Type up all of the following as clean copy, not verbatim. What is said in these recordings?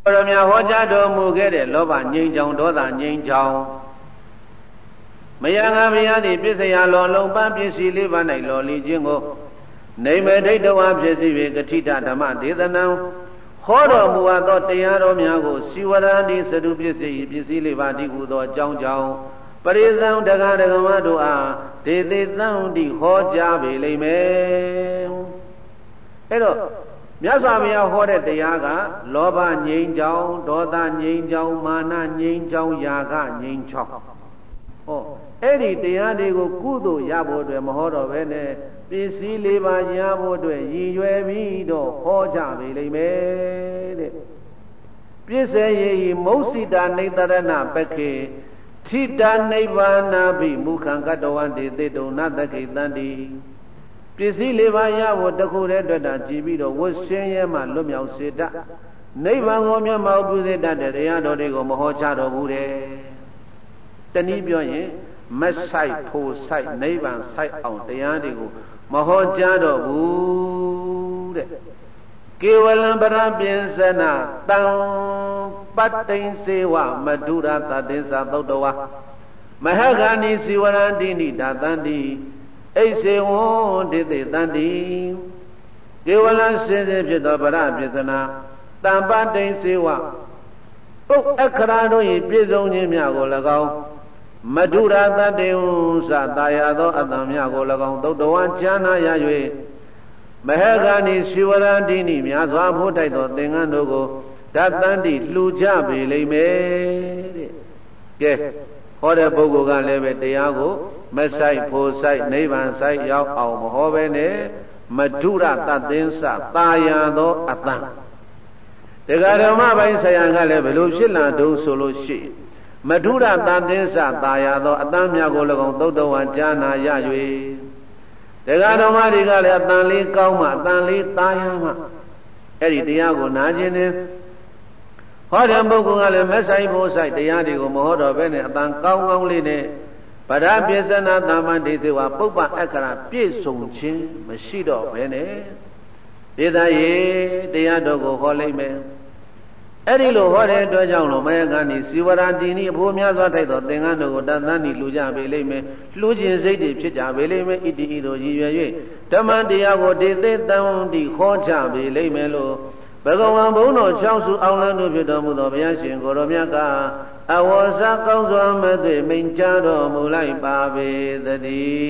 ရမြဟောကြားတော်မူခဲ့တဲ့လောဘငြိမ်းချောင်ဒေါသငြိမ်းချောင်မယံငါဘုရားသည်ပြစ္ဆယလောလုံးပန်းပစ္စည်းလေးပါး၌လော်လီခြင်းကိုနေမဒိဋ္ဌဝါဖြစ်စီ၍ကတိတဓမ္မဒေသနံဟောတော်မူသောတရားတော်များကိုစီဝရဏိသတုပစ္စည်းလေးပါးဒီဟုသောအကြောင်းကြောင့်ပရိသံတက္ကဒကမတို့အားဒေသေသံတိဟောကြားပေလိမ့်မယ်အဲ့တော့မြတ်စွာဘုရားဟောတဲ့တရားကလောဘငြိမ်းချောင်ဒေါသငြိမ်းချောင်မာနငြိမ်းချောင်ယာကငြိမ်းချောင်ဟောအဲ့ဒီတရားတွေကိုကုသိုလ်ရဖို့အတွက်မဟောတော့ဘဲနဲ့ပစ္စည်းလေးပါးရဖို့အတွက်ရည်ရွယ်ပြီးတော့ဟောကြပေလိမ့်မယ်တဲ့ပစ္စယေမௌစိတာနေတရဏပခေထိတာနိဗ္ဗာနာဘိမုခံကတ္တဝံဒေသေတုံနတခိတန္တိပစ္စည်းလေးပါးရဖို့တခုတည်းအတွက်တာကြည်ပြီးတော့ဝတ်ဆင်းရဲမှလွတ်မြောက်စေတတ်နိဗ္ဗာန်ကိုမျက်မှောက်ပြုစေတတ်တဲ့တရားတော်တွေကိုမဟောချတော်မူတယ်တနည်းပြောရင်မဆိုင်ဖို့ဆိုင်နိဗ္ဗာန်ဆိုင်အောင်တရားတွေကိုမဟောကြားတော်ဘူးတဲ့ကေဝလံပရပိစနာတံပတ္တိန်စေဝမဓုရတတေသသုတ်တဝါမဟဂာနိစီဝရန္တိနိဒါတန္တိအိစေဝံဒေသေတန္တိကေဝလံစင်စစ်ဖြစ်သောပရပိစနာတံပတ္တိန်စေဝပုတ်အခရာတို့၏ပြည့်စုံခြင်းများကို၎င်းမဓုရတတေဝသတာယာသောအတ္တများကို၎င်းသုတ်တဝါဉာဏရ၍မဟဂာနိစီဝရန္တိနိများစွာဖို့တိုက်သောသင်္ကန်းတို့ကိုဓာတန္တိလှူကြပေလိမ့်မယ်တဲ့ကဲဟောတဲ့ပုဂ္ဂိုလ်ကလည်းပဲတရားကိုမဆိုင်ဖို့ဆိုင်နိဗ္ဗာန်ဆိုင်ရောက်အောင်မဟောပဲနဲ့မဓုရတသင်္စတာယာသောအတ္တတရားဓမ္မပိုင်းဆရာကလည်းဘယ်လိုဖြစ်လာတုံးဆိုလို့ရှိရင်မဓုရတသင်္စတာယာသောအတ္တများကို၎င်းသုတ်တော်ဝါဉာဏရ၍တရားတော်မတွေကလည်းအတန်လေးကောင်းမှအတန်လေးသားရမှအဲ့ဒီတရားကိုနာကျင်နေဟောတဲ့ပုဂ္ဂိုလ်ကလည်းမဆိုင်ဖို့ဆိုင်တရားတွေကိုမဟောတော့ဘဲနဲ့အတန်ကောင်းကောင်းလေးနဲ့ပရပိစနာသမ္မတိစေဝပုပ္ပအခရာပြည့်စုံခြင်းမရှိတော့ဘဲနဲ့ဒေသရေတရားတော်ကိုဟောလိုက်မယ်အဲ့ဒီလိုဟောတဲ့အတွက်ကြောင့်လို့မယကဏီစီဝရတိနိအဖို့များစွာထိုက်သောသင်္ကန်းတို့ကိုတသန်းဤလူကြပေလိမ့်မယ်လှူခြင်းစိတ်တွေဖြစ်ကြပေလိမ့်မယ်ဣတိဤသို့ရည်ရွယ်၍ဓမ္မတရားကိုဒေသေတံတိခေါ်ချပေလိမ့်မယ်လို့ဘဂဝံဘုန်းတော်၆စုအောင်လန်းတို့ဖြစ်တော်မူသောဘုရားရှင်ကိုရောမြတ်ကအဝေါ်စားကောင်းစွာမဲ့သွေမိန်ကြားတော်မူလိုက်ပါပေသတ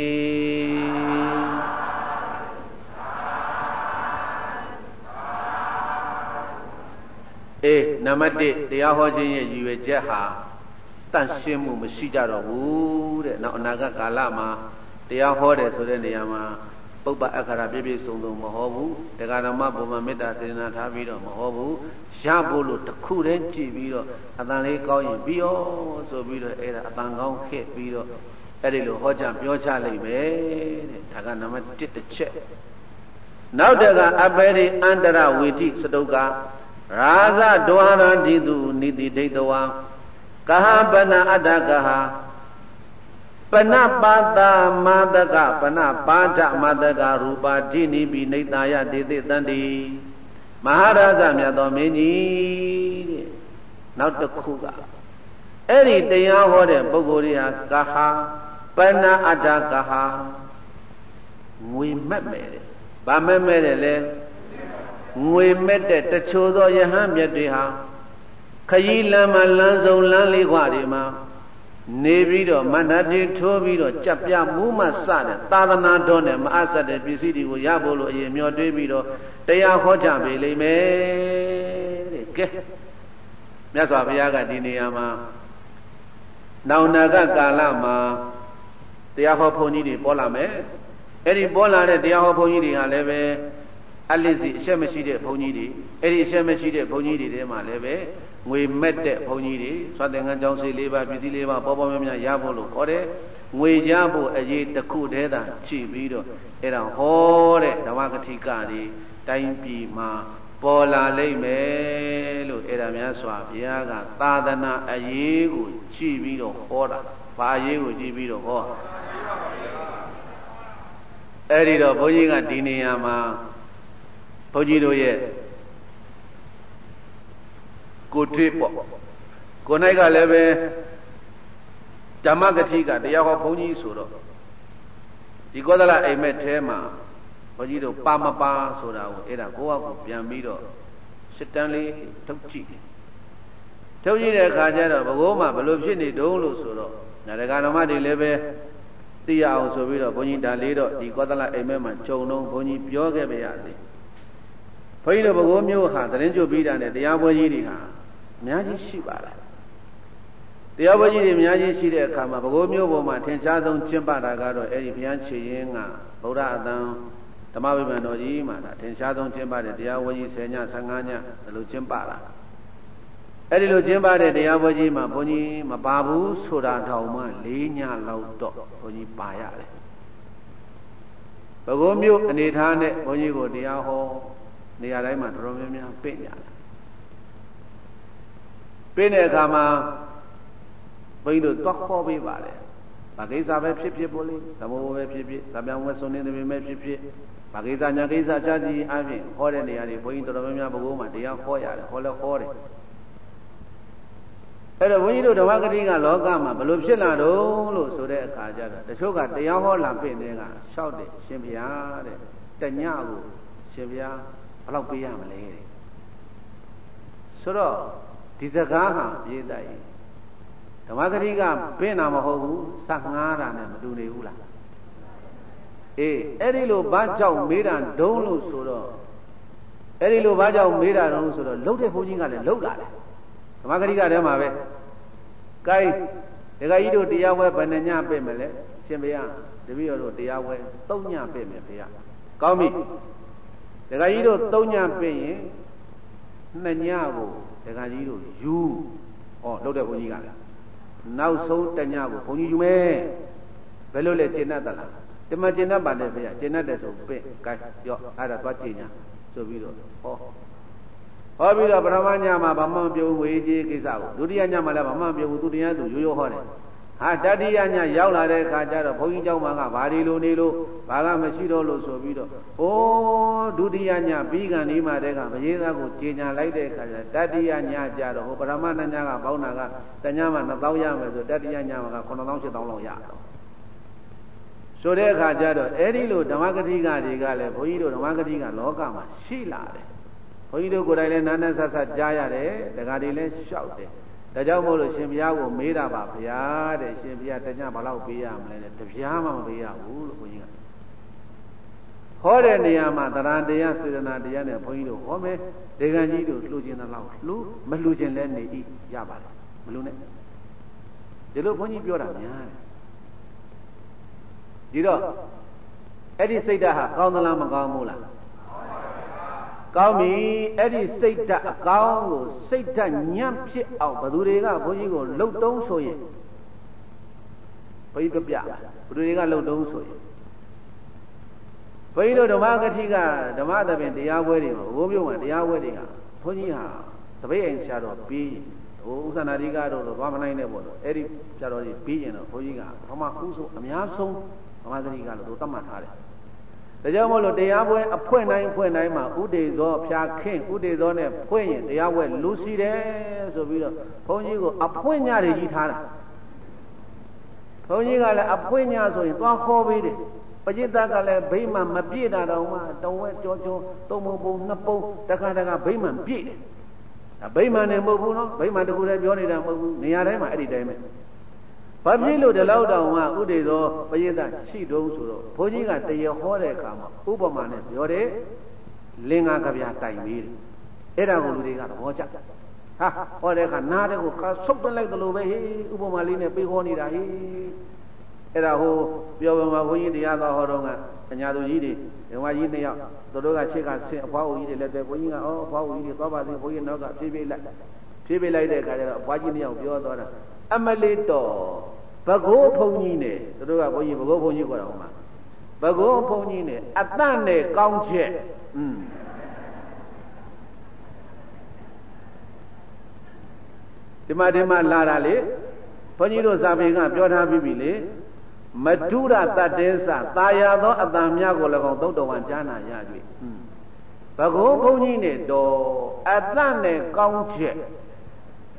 ည်းနံပါတ်1တရားဟောခြင်းရဲ့ရည်ရွယ်ချက်ဟာတန့်ရှင်းမှုမရှိကြတော့ဘူးတဲ့နောက်အနာဂတ်ကာလမှာတရားဟောတယ်ဆိုတဲ့နေရာမှာပုပ္ပအခရာပြည့်ပြည့်စုံစုံမဟောဘူးတရားဓမ္မပုံမှန်မေတ္တာစေတနာထားပြီးတော့မဟောဘူးရဖို့လို့တခုတည်းကြည့်ပြီးတော့အတန်လေးကောင်းရင်ပြီးရောဆိုပြီးတော့အဲ့ဒါအတန်ကောင်းခဲ့ပြီးတော့အဲ့ဒီလိုဟောကြားပြောချလိုက်မယ်တဲ့ဒါကနံပါတ်1တစ်ချက်နောက်တကအပေရိအန္တရဝေတိစတုကရာဇဒွါရတိတုနိတိဒိဋ္ဌဝံကဟပနအတ္တကဟပနပါတမတကပနပါဒမတကရူပါတိနိပိနိတယဒေသေတန္တိမဟာရာဇမြတ်သောမင်းကြီးတဲ့နောက်တစ်ခုကအဲ့ဒီတရားဟောတဲ့ပုဂ္ဂိုလ်တွေဟာကဟပနအတ္တကဟငွေမက်မယ်တဲ့ဗာမက်မယ်တဲ့လေငွေမက်တဲ့တချို့သောယဟန်မြတ်တွေဟာခရီးလမ်းမှာလမ်းစုံလမ်းလေးခွတွေမှာနေပြီးတော့မန္တတိထိုးပြီးတော့ကြက်ပြမူးမစတဲ့သာသနာတော်နဲ့မအပ်ဆက်တဲ့ပစ္စည်းတွေကိုရဖို့လို့အရင်မျှော်တွေးပြီးတော့တရားဟောကြပေလိမ့်မယ်တဲ့ကဲမြတ်စွာဘုရားကဒီနေရာမှာနောင်နာကကာလမှာတရားဟောဘုန်းကြီးတွေပေါ်လာမယ်အဲ့ဒီပေါ်လာတဲ့တရားဟောဘုန်းကြီးတွေဟာလည်းပဲအလစ်စီအရှက်မရှိတဲ့ဘုန်းကြီးတွေအဲ့ဒီအရှက်မရှိတဲ့ဘုန်းကြီးတွေထဲမှာလည်းပဲငွေမက်တဲ့ဘုန်းကြီးတွေသွားတဲ့ငန်းကြောင်းစေ၄ပါးပစ္စည်း၄ပါးပေါ်ပေါ်များများရဖို့လို့ခေါ်တယ်ငွေရဖို့အရေးတစ်ခုတည်းသာကြည့်ပြီးတော့အဲ့ဒါဟောတဲ့ဓမ္မကတိကတွေတိုင်းပြည်မှာပေါ်လာလိမ့်မယ်လို့အဲ့ဒါများစွာဘုရားကသာသနာအရေးကိုကြည့်ပြီးတော့ဟောတာဘာအရေးကိုကြည့်ပြီးတော့ဟောအဲ့ဒီတော့ဘုန်းကြီးကဒီနေရာမှာဘုန်းကြီးတို့ရဲ့ကိုထွေးပေါ့ကိုနိုင်ကလည်းပဲဓမ္မဂတိကတရားဟောဘုန်းကြီးဆိုတော့ဒီကောသလအိမ်မက်ထဲမှာဘုန်းကြီးတို့ပါမပါဆိုတာကိုအဲ့ဒါကိုယ့်အကူပြန်ပြီးတော့စစ်တမ်းလေးထုတ်ကြည့်ထုတ်ကြည့်တဲ့အခါကျတော့ဘကိုးမှာဘလို့ဖြစ်နေတုံးလို့ဆိုတော့နာရကဓမ္မတွေလည်းပဲသိရအောင်ဆိုပြီးတော့ဘုန်းကြီးဒါလေးတော့ဒီကောသလအိမ်မက်မှာဂျုံတော့ဘုန်းကြီးပြောခဲ့ပါရစေဘုန်းကြီးတို့ဘကိုးမျိုးဟာသတင်းကြိုပြီးတာနဲ့တရားပွဲကြီးတွေဟာအများကြီးရှိပါလားတရားပွဲကြီးတွေအများကြီးရှိတဲ့အခါမှာဘကိုးမျိုးပေါ်မှာထင်ရှားဆုံးကျင့်ပတာကတော့အဲ့ဒီဘုရားခြေရင်းကဗုဒ္ဓအတန်ဓမ္မဝိပ္ပန္တော်ကြီးမှာဒါထင်ရှားဆုံးကျင့်ပတဲ့တရားပွဲကြီး10ည15ညဒီလိုကျင့်ပတာအဲ့ဒီလိုကျင့်ပတဲ့တရားပွဲကြီးမှာဘုန်းကြီးမပါဘူးဆိုတာတောင်မှ4ညလောက်တော့ဘုန်းကြီးပါရတယ်ဘကိုးမျိုးအနေထားနဲ့ဘုန်းကြီးကိုတရားဟောနေရာတိုင်းမှာတော်တော်များများပြင့်ကြတယ်ပြင့်တဲ့အခါမှာဘုန်းကြီးတို့သွားခေါ်ပေးပါတယ်ဘာကိစ္စပဲဖြစ်ဖြစ်ပေါ့လေသမုဒ္ဒပဲဖြစ်ဖြစ်သံပြောင်းဝဲဆုံးနေတယ်ပဲဖြစ်ဖြစ်ဘာကိစ္စညာကိစ္စချားကြည့်အပြင်ဟောတဲ့နေရာတွေဘုန်းကြီးတော်တော်များများဘကိုးမှာတရားဟောရတယ်ဟောလဲဟောတယ်အဲ့တော့ဘုန်းကြီးတို့ဓမ္မဂတိကလောကမှာဘယ်လိုဖြစ်လာတော့လို့ဆိုတဲ့အခါကျတော့တချို့ကတရားဟောလာပြင့်တဲ့ကလျှောက်တယ်ရှင်ဘုရားတဲ့တညကိုရှင်ဘုရားဘယ်လောက်ပေးရမလဲတဲ့ဆိုတော့ဒီစကားဟာပြေးတိုက်ဓမ္မဂတိကပြင့်တာမဟုတ်ဘူးစက်ငားတာနဲ့မတူနေဘူးလားအေးအဲ့ဒီလိုဘာကြောင့်မေးတာဒုံးလို့ဆိုတော့အဲ့ဒီလိုဘာကြောင့်မေးတာဒုံးဆိုတော့လှုပ်တဲ့ဘုန်းကြီးကလည်းလှုပ်လာတယ်ဓမ္မဂတိကထဲမှာပဲကဲဒကာကြီးတို့တရားဝဲဘယ်နှညပြင့်မလဲရှင်ဘုရားတပည့်တော်တို့တရားဝဲ3ညပြင့်မယ်ဘုရားကောင်းပြီဒကာကြီးတို့3ညပြင့်ရင်2ညကိုဒကာကြီးတို့ယူဟောလှုပ်တဲ့ဘုန်းကြီးကလည်းနောက်ဆုံးတညကိုဘုန်းကြီးယူမယ်ဘယ်လိုလဲကျင့်တတ်သလားတမကျင့်တတ်ပါလေဗျာကျင့်တတ်တယ်ဆိုပြင့်ကဲရောအဲ့ဒါသွားကျင့်ညာဆိုပြီးတော့ဟောပြီးတော့ပထမညမှာဘာမှမပြောဘူးဝေကြီးကိစ္စကိုဒုတိယညမှာလည်းဘာမှမပြောဘူးသူတရားသူရိုးရိုးဟောတယ်ဟာတတိယညရောက်လာတဲ့အခါကျတော့ဘုန်းကြီးเจ้าမှာကဘာဒီလိုနေလို့ဘာကမရှိတော့လို့ဆိုပြီးတော့ဒုတိယညပြီးကန်ဒီမှာတည်းကမရေးသားကိုကျင်ညာလိုက်တဲ့အခါကျတတိယညကျတော့ပထမညကပေါင်းတာကတညမှာ2000ရမယ်ဆိုတတိယညမှာက9000 8000လောက်ရတော့ဆိုတဲ့အခါကျတော့အဲ့ဒီလိုဓမ္မဂတိကတွေကလည်းဘုန်းကြီးတို့ဓမ္မဂတိကလောကမှာရှိလာတယ်ဘုန်းကြီးတို့ကိုယ်တိုင်လည်းနားနဲ့ဆက်ဆက်ကြားရတယ်ဒကာတွေလည်းလျှောက်တယ်ဒါကြောင့်မို့လို့ရှင်ဘုရားကိုမေးတာပါဗျာတဲ့ရှင်ဘုရားတညဘာလို့ပေးရမလဲတဲ့တပြားမှမပေးရဘူးလို့ဘုန်းကြီးကဟောတဲ့နေရာမှာသရဏတရားစေတနာတရားနဲ့ဘုန်းကြီးတို့ဟောမယ်ဒေဂန်ကြီးတို့လှူခြင်းတဲ့လောက်လှူမလှူခြင်းလည်းနေဤရပါတယ်မလှူနဲ့ဒီလိုဘုန်းကြီးပြောတာများတယ်ဒီတော့အဲ့ဒီစိတ်ဓာတ်ဟာကောင်းသလားမကောင်းဘူးလားကောင်းပြီအဲ့ဒီစိတ်ဓာတ်အကောင်းကိုစိတ်ဓာတ်ညံ့ဖြစ်အောင်ဘယ်သူတွေကဘုန်းကြီးကိုလှုပ်တုံးဆိုရင်ဘုန်းကြီးပြဘယ်သူတွေကလှုပ်တုံးဆိုရင်ဘုန်းကြီးတို့ဓမ္မဂတိကဓမ္မသဘင်တရားပွဲတွေမှာဘိုးမျိုးမှာတရားပွဲတွေကဘုန်းကြီးဟာတပည့်အိမ်ဆရာတော်ပြီးဥစ္စာနာတိကတော့သွားမနိုင်နဲ့ပေါ့လို့အဲ့ဒီဆရာတော်ကြီးပြီးရင်တော့ဘုန်းကြီးကပထမဦးဆုံးအများဆုံးဓမ္မဂတိကလို့သတ်မှတ်ထားတယ်ဒါကြောင့်မို့လို့တရားပွဲအဖွင့်တိုင်းမှာဥဒေဇောဖြာခင်းဥဒေဇောနဲ့ဖွင့်ရင်တရားပွဲလူစီတယ်ဆိုပြီးတော့ဘုန်းကြီးကိုအဖွင့်ညတွေကြီးထားတာဘုန်းကြီးကလည်းအဖွင့်ညဆိုရင်သွားခေါ်ပေးတယ်ပရိသတ်ကလည်းဗိမာန်မပြည့်တာတော့မှတဝဲကြောသုံးပုံနှစ်ပုံတခါဗိမာန်ပြည့်တယ်ဒါဗိမာန်နဲ့မဟုတ်ဘူးနော်ဗိမာန်တခုတည်းပြောနေတာမဟုတ်ဘူးနေရာတိုင်းမှာအဲ့ဒီတိုင်းပဲဘာဖြစ်လို့ဒီလောက်တောင်မှဥဒေသောပရိသတ်ရှိတုံးဆိုတော့ဘုန်းကြီးကတရားဟောတဲ့အခါမှာဥပမာနဲ့ပြောတယ်လင်္ကာကဗျာတိုင်ပြီးတယ်အဲ့ဒါကိုလူတွေကသဘောကျဟာဟောတဲ့အခါနားတဲ့ကိုဆုပ်သွင်းလိုက်သလိုပဲဟေးဥပမာလေးနဲ့ပေးဟောနေတာဟေးအဲ့ဒါဟိုပြောပြမှာဘုန်းကြီးတရားတော်ဟောတော့ကအညာသူကြီးတွေဓမ္မကြီး2ယောက်သူတို့ကရှေ့ကဆင်းအဖွားဦးကြီးတွေလည်းပဲဘုန်းကြီးကအဖွားဦးကြီးတွေသွားပါစေဘုန်းကြီးနောက်ကဖြည်းဖြည်းလိုက်တဲ့အခါကျတော့အဖွားကြီး2ယောက်ပြောသွားတာအမလေးတော်ဘဂိုးဘုန်းကြီးနဲ့သူတို့ကဘုန်းကြီးဘဂိုးဘုန်းကြီးခေါ်တာဟိုမှာဘဂိုးဘုန်းကြီးနဲ့အတန့်နဲ့ကောင်းချက်ဒီမှာလာတာလေဘုန်းကြီးတို့ဇာပေကပြောထားပြီးပြီလေမတုရတတ္တေသသာယာသောအတန်များကို၎င်းသုတ်တော်ဝန်ကြားနာရ၍ဘဂိုးဘုန်းကြီးနဲ့တော်အတန့်နဲ့ကောင်းချက်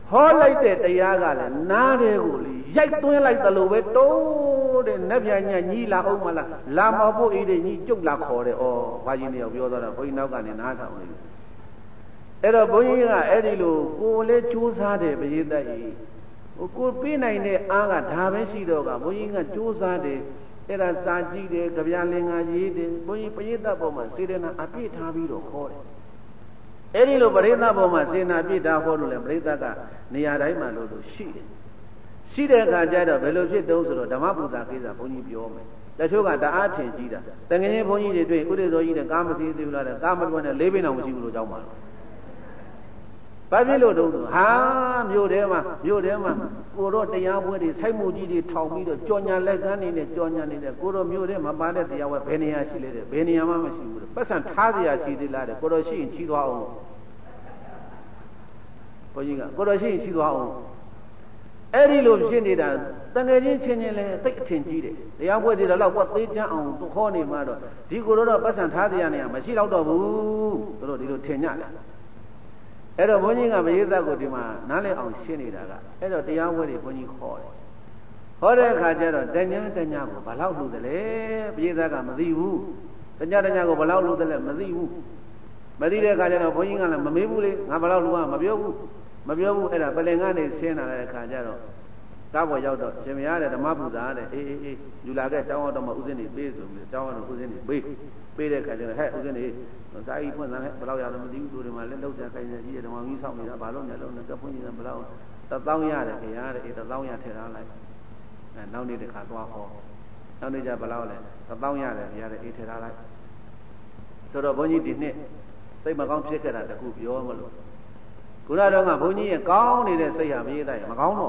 ဟောလိုက်တဲ့တရားကလည်းနားတွေကိုလေရိုက်သွင်းလိုက်သလိုပဲတိုးတဲ့နတ်ပြညညီလာအောင်မလားလာမဖို့ဤတဲ့ညီကျုပ်လာခေါ်တယ်ဩဘာကြီးနေရောက်ပြောသွားတာဘုန်းကြီးနောက်ကနေနားထောင်နေတယ်အဲ့တော့ဘုန်းကြီးကအဲ့ဒီလိုကိုလည်းကြိုးစားတယ်ပရိသတ်ကြီးကိုပေးနိုင်တဲ့အားကဒါပဲရှိတော့ကဘုန်းကြီးကကြိုးစားတယ်အဲ့ဒါစာကြည့်တယ်ကြပြလင်္ကာရေးတယ်ဘုန်းကြီးပရိသတ်ပေါ်မှာစေတနာအပြည့်ထားပြီးတော့ခေါ်တယ်အဲ့ဒီလိုပရိသတ်ပေါ်မှာစေတနာပြည့်ထားခေါ်လို့လေပရိသတ်ကနေရာတိုင်းမှာလို့ရှိတယ်ရှိတဲ့အခါကျတော့ဘယ်လိုဖြစ်တုံးဆိုတော့ဓမ္မပူဇာကိစ္စဘုန်းကြီးပြောမယ်တချို့ကတအားထင်ကြီးတာတကယ်ချင်းဘုန်းကြီးတွေတွေ့ဥဒေသောကြီးနဲ့ကာမစီသေးဘူးလားတဲ့ကာမတွန်းနဲ့၄ဘင်းအောင်မရှိဘူးလို့ကြောင်းပါလို့ဘာဖြစ်လို့တုံးဆိုဟာမြို့ထဲမှာကိုတော့တရားပွဲတွေစိုက်မှုကြီးတွေထောင်ပြီးတော့ကြော်ညာလက်ကမ်းနေနဲ့ကြော်ညာနေတဲ့ကိုတော့မြို့ထဲမှာပါတဲ့တရားပွဲဘယ်နေရာရှိလဲတဲ့ဘယ်နေရာမှမရှိဘူးလို့ပတ်စံထားစရာရှိသေးလားတဲ့ကိုတော့ရှိရင်ချီးသွားအောင်ဘုန်းကြီးကကိုတော့ရှိရင်ချီးသွားအောင်အဲ့ဒီလိုဖြစ်နေတာတကယ်ချင်းချင်းချင်းလဲတိတ်အထင်ကြီးတယ်တရားပွဲတွေတော့ကွက်သေးချမ်းအောင်သူခေါ်နေမှတော့ဒီကိုတော့ပတ်စံထားစရာနေရာမရှိတော့တော့ဘူးသူတို့ဒီလိုထင်ကြတယ်အဲ့တော့ဘုန်းကြီးကပရိသတ်ကိုဒီမှာနားလည်အောင်ရှင်းနေတာကအဲ့တော့တရားဝဲတွေဘုန်းကြီးခေါ်တယ်ဟောတဲ့အခါကျတော့တညာကိုဘာလို့လှူတယ်လဲပရိသတ်ကမသိဘူးတညာကိုဘာလို့လှူတယ်လဲမသိဘူးမသိတဲ့အခါကျတော့ဘုန်းကြီးကလည်းမမေးဘူးလေငါဘာလို့လှူရမပြောဘူးအဲ့ဒါပလင်ကနေဆင်းလာတဲ့အခါကျတော့ကားပေါ်ရောက်တော့ရှင်မရတဲ့ဓမ္မပူဇာတဲ့အေးယူလာခဲ့တောင်းတော့မှဥစဉ်နေပေးဆိုပြီးတောင်းတော့ဥစဉ်နေပေးတဲ့အခါကျတော့ဟဲ့ဥစဉ်နေစာကြီးဖွင့်သားဟဲ့ဘယ်လောက်ရလဲမသိဘူးတို့တွေမှာလက်လောက်ကြခိုင်းနေကြီးဓမ္မကြီးဆောက်နေတာဘာလို့လဲလုံးနဲ့ကပ်ဖွင့်နေတာဘယ်လောက်1000ရတယ်ခင်ဗျာတဲ့အေး1000ရထည့်ထားလိုက်နောက်နေ့တစ်ခါသွားဟောနောက်နေ့ကျဘယ်လောက်လဲ1000ရတယ်ခင်ဗျာတဲ့အေးထည့်ထားလိုက်ဆိုတော့ဘုန်းကြီးဒီနှစ်စိတ်မကောင်းဖြစ်ခဲ့တာတခုပြောမလို့ခုနတော့ကဘုန်းကြီးရဲ့ကောင်းနေတဲ့စိတ်ဟာပြေးတိုင်းမကောင်းတော့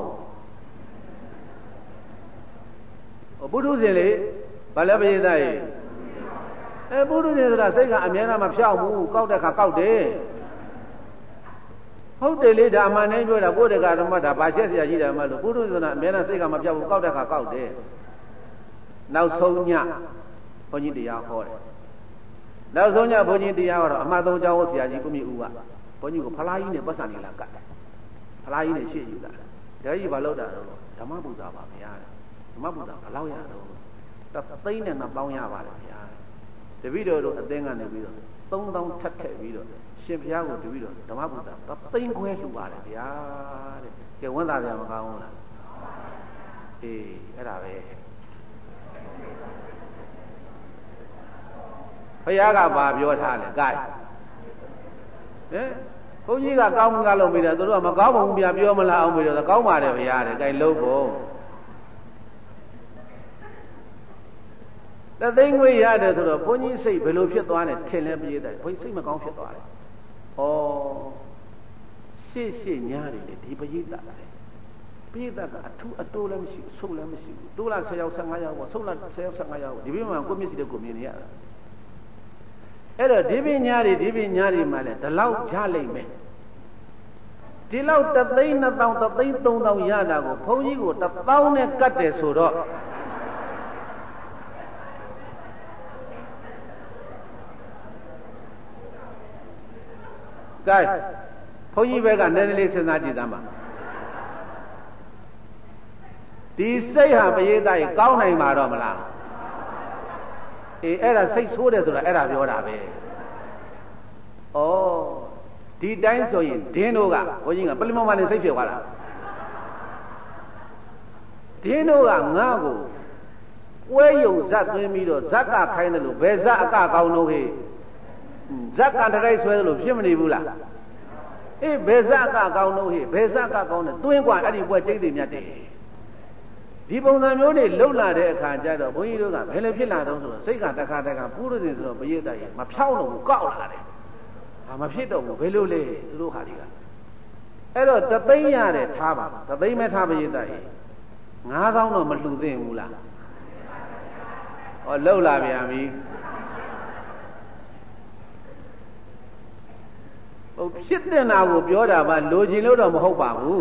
ဘူးပုထုဇဉ်လေဘာလဲပြေးတိုင်းပုထုဇဉ်ဆိုတာစိတ်ကအမြဲတမ်းမဖြောက်ဘူးကောက်တဲ့ခါကောက်တယ်ဟုတ်တယ်လေဒါအမှန်တည်းပြောတာဘုဒ္ဓဂါဓမ္မဒါဘာချက်စရာကြီးတယ်မလို့ပုထုဇဉ်ကအမြဲတမ်းစိတ်ကမဖြောက်ဘူးကောက်တဲ့ခါကောက်တယ်နောက်ဆုံးညဘုန်းကြီးတရားဟောတယ်နောက်ဆုံးညဘုန်းကြီးတရားဟောတော့အမှတ်3ကျောင်းဆရာကြီးကိုမြင့်ဦးကဘုန်းကြီးကိုဖလားကြီးနဲ့ပတ်စံနေလာကတ်တယ်ဖလားကြီးနဲ့ရှေ့ယူလာတယ်ဒါကြီးဘာလို့တာတော့ဓမ္မပူဇာပါဗျာဓမ္မပူဇာဘယ်လောက်ရတော့သိန်းနဲ့2000ရပါတယ်ဗျာတပည့်တော်တို့အသင်းကနေပြီးတော့3000ထပ်ထည့်ပြီးတော့ရှင်ဘုရားကိုတပည့်တော်ဓမ္မပူဇာသိန်းခွဲလှူပါတယ်ဗျာတဲ့ကဲဝန်သားဗျာမကောင်းဘူးလားအေးအဲ့ဒါပဲဘုရားကဘာပြောထားလဲ gain ဘုန်းကြီးကကောင်းမှုကလုပ်ပြီးတော့သူတို့ကမကောင်းဘူးဗျာပြောမလားအောင်ပြီးတော့ကောင်းပါတယ်ဗျာတဲ့ gain လုံးဖို့တသိန်းခွေရတယ်ဆိုတော့ဘုန်းကြီးစိတ်ဘယ်လိုဖြစ်သွားလဲထင်လဲပြေးတယ်ဘုန်းကြီးစိတ်မကောင်းဖြစ်သွားတယ်ဩရှေ့ညားတယ်ဒီပရိသတ်တယ်ပရိသတ်ကအထူးအတိုးလည်းမရှိဘူးဆုပ်လည်းမရှိဘူးတိုးလား10ယောက်15ယောက်ပေါ့ဆုပ်လား10ယောက်15ယောက်ဒီပြင်းမှာကိုမျက်စိနဲ့ကိုမြင်နေရတာအဲ့တော့ဒီပညာတွေမှလည်းဒီလောက်ရလိမ့်မယ်ဒီလောက်3သိန်း2000 3သိန်း3000ရတာကိုဘုန်းကြီးကို1000နဲ့ကတ်တယ်ဆိုတော့ကဲဘုန်းကြီးဘက်ကနည်းနည်းလေးစဉ်းစားကြည့်သမ်းပါဒီစိတ်ဟာပရိသတ်ရဲ့ကောင်းနိုင်မှာတော့မလားအေးအဲ့ဒါစိတ်ဆိုးတယ်ဆိုတာအဲ့ဒါပြောတာပဲဩဒီတိုင်းဆိုရင်ဒင်းတို့ကဘုန်းကြီးကပလင်မောင်မနဲ့စိတ်ဖြစ်သွားတာဒင်းတို့ကငါ့ကိုပွဲယုံဇက်သွင်းပြီးတော့ဇက်ကခိုင်းတယ်လို့ဘယ်ဇက်အကကောင်းလို့ဟေ့ဇက်ကတရိုက်ဆွဲလို့ဖြစ်မနေဘူးလားအေးဘယ်ဇက်ကကောင်းလို့ဟေ့ဘယ်ဇက်ကကောင်းတယ်တွင်းกว่าအဲ့ဒီပွဲကျိတ်တွေမြတ်တယ်ဒီပုံစံမျိုးတွေလှုပ်လာတဲ့အခါကျတော့ဘုန်းကြီးတို့ကဘယ်လိုဖြစ်လာတော့ဆိုတော့စိတ်ကတခါပုရုဇဉ်ဆိုတော့ပရိသတ်ရဲ့မဖြောင်းတော့ဘူးကောက်လာတယ်ဟာမဖြစ်တော့ဘူးဘယ်လိုလဲသူတို့ဟာတွေကအဲ့တော့3သိန်းရတယ်ထားပါ3သိန်းမဲ့ထားပရိသတ်ရဲ့9000တော့မလှူသင့်ဘူးလားဟောလှုပ်လာပြန်ပြီဟုတ်ဖြစ်တဲ့နာကိုပြောတာပါလိုချင်လို့တော့မဟုတ်ပါဘူး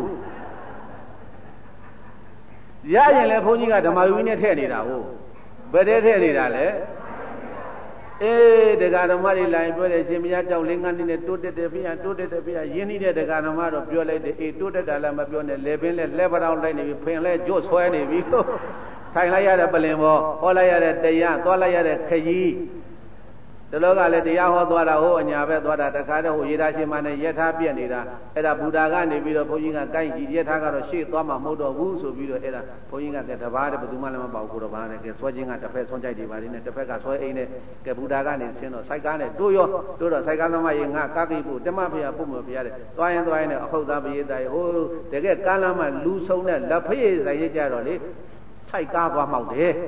ရရင်လည်းဘုန်းကြီးကဓမ္မယုံနဲ့ထည့်နေတာဟုတ်ဘယ်တည်းထည့်နေတာလဲတရားဓမ္မတွေလာရင်ပြောတယ်ရှင်မရကြောက်လင်းကန်းနဲ့တိုးတက်တယ်ဖေတိုးတက်တယ်ဖေရင်းနှီးတဲ့တရားဓမ္မတော့ပြောလိုက်တယ်တိုးတက်တာလည်းမပြောနဲ့လေပင်လဲလက်ပတောင်းလိုက်နေပြီဖင်လဲကြွဆွဲနေပြီထိုင်လိုက်ရတဲ့ပလင်ပေါ်ဟောလိုက်ရတဲ့တရားသွားလိုက်ရတဲ့ခကြီးဒီလောကလည်းတရားဟောသွားတာဟိုအညာပဲသွားတာတခါတည်းဟိုရေသာရှင်မနဲ့ယထာပြက်နေတာအဲ့ဒါဘုရားကနေပြီးတော့ဘုန်းကြီးကကိုင်းကြည့်ယထာကတော့ရှေ့သွားမှမဟုတ်တော့ဘူးဆိုပြီးတော့အဲ့ဒါဘုန်းကြီးကတပါးတည်းဘယ်သူမှလည်းမပေါ့ကိုတော့ဘာနဲ့ကဲဆွဲခြင်းကတစ်ဖက်ဆွန့်ကြိုက်တွေပါလိမ့်နဲ့တစ်ဖက်ကဆွဲအိမ်နဲ့ကဲဘုရားကနေဆင်းတော့စိုက်ကားနဲ့တိုးတော့စိုက်ကားသမားရေငါကားကိဖို့ဓမ္မဖေရပုမ္မဖေရတယ်သွားရင်နဲ့အခုတ်သားပရိသတ်ရေဟိုတကယ်ကမ်းလမ်းမှာလူဆုံးတဲ့လက်ဖေးဆိုင်ရကြတော့လေစိုက်ကားသွားမှောက်တယ်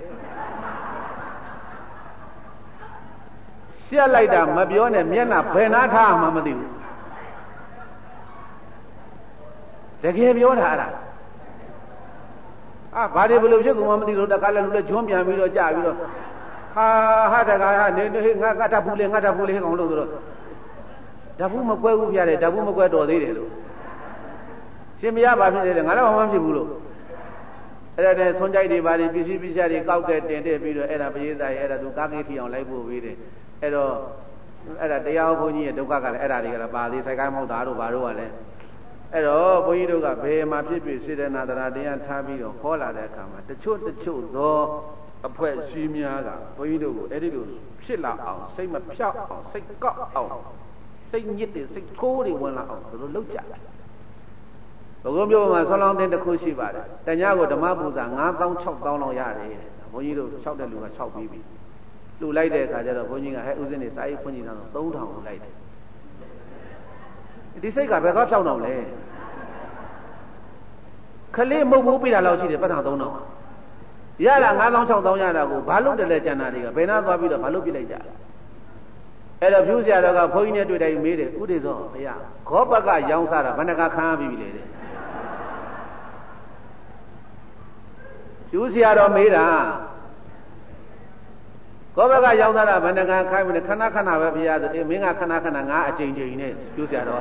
ရှက်လိုက်တာမပြောနဲ့မျက်နှာဘယ်နာထားမှမသိဘူးတကယ်ပြောတာအဲ့ဒါဘာတွေဘယ်လိုဖြစ်ကုန်မှမသိလို့တခါလဲလူလဲဂျွန်းပြန်ပြီးတော့ကြာပြီးတော့ဟာတခါနေငါတတ်ဘူးလေကောင်လို့ဆိုတော့ဓာတ်ဘူးမကွဲဘူးပြရတယ်ဓာတ်ဘူးမကွဲတော်သေးတယ်လို့ရှင်မရပါဖြစ်တယ်ငါလည်းဘာမှမဖြစ်ဘူးလို့အဲ့ဒါနဲ့ဆွန်ကြိုက်တွေပါပစ္စည်းတွေကောက်တဲ့တင်တဲ့ပြီးတော့အဲ့ဒါပရိသတ်ရဲ့အဲ့ဒါသူကားကိထီအောင်လိုက်ဖို့ပြီးတယ်အဲ့တော့အဲ့ဒါတရားဘုန်းကြီးရဲ့ဒုက္ခကလည်းအဲ့ဒါတွေကလည်းပါသေးဆိုင်ကိုင်းမောက်တာတို့ဘာတို့ကလည်းအဲ့တော့ဘုန်းကြီးတို့ကဘယ်မှာဖြစ်ဖြစ်စေတနာတရားတရားထားပြီးတော့ခေါ်လာတဲ့အခါမှာတချို့သောအဖွဲ့အစည်းများကဘုန်းကြီးတို့ကိုအဲ့ဒီလိုဖြစ်လာအောင်စိတ်မဖြောက်အောင်စိတ်ကောက်အောင်စိတ်ညစ်တဲ့စိတ်ထိုးတွေဝင်လာအောင်သူတို့လုပ်ကြတယ်ဘုကုမျိုးမှာဆောင်းလောင်းတဲ့တစ်ခုရှိပါတယ်တညကိုဓမ္မပူဇာ9000 6000လောက်ရတယ်ဘုန်းကြီးတို့၆တဲ့လူက6ပြီးပြီလူလိုက်တဲ့အခါကျတော့ဘုန်းကြီးကဟဲ့ဥစဉ်နေစာရေးခွင့်ကြီးတော့3000ကိုလိုက်တယ်ဒီစိတ်ကဘယ်သွားဖြောင်းတော့လဲခလေးမုတ်ဘူးပြတာလောက်ရှိတယ်ပတ်ထံ3000ရတာ9000 6000ရတာကိုဘာလို့တလဲကျန်တာတွေကဘယ်နာသွားပြီးတော့ဘာလို့ပြလိုက်ကြလဲအဲ့တော့ဖြူဆရာတော်ကဘုန်းကြီးနဲ့တွေ့တိုင်းမေးတယ်ဥဒေသောဘုရားခောဘကရောင်းစားတာဘယ်နှကခံရပြီလေတဲ့ဖြူဆရာတော်မေးတာကောဘကရောက်တာဘယ်နှကခိုင်းမလဲခဏခဏပဲဘုရားဆိုမင်းကခဏခဏငါအချိန်ချိန်နဲ့ကျိုးဆရာတော်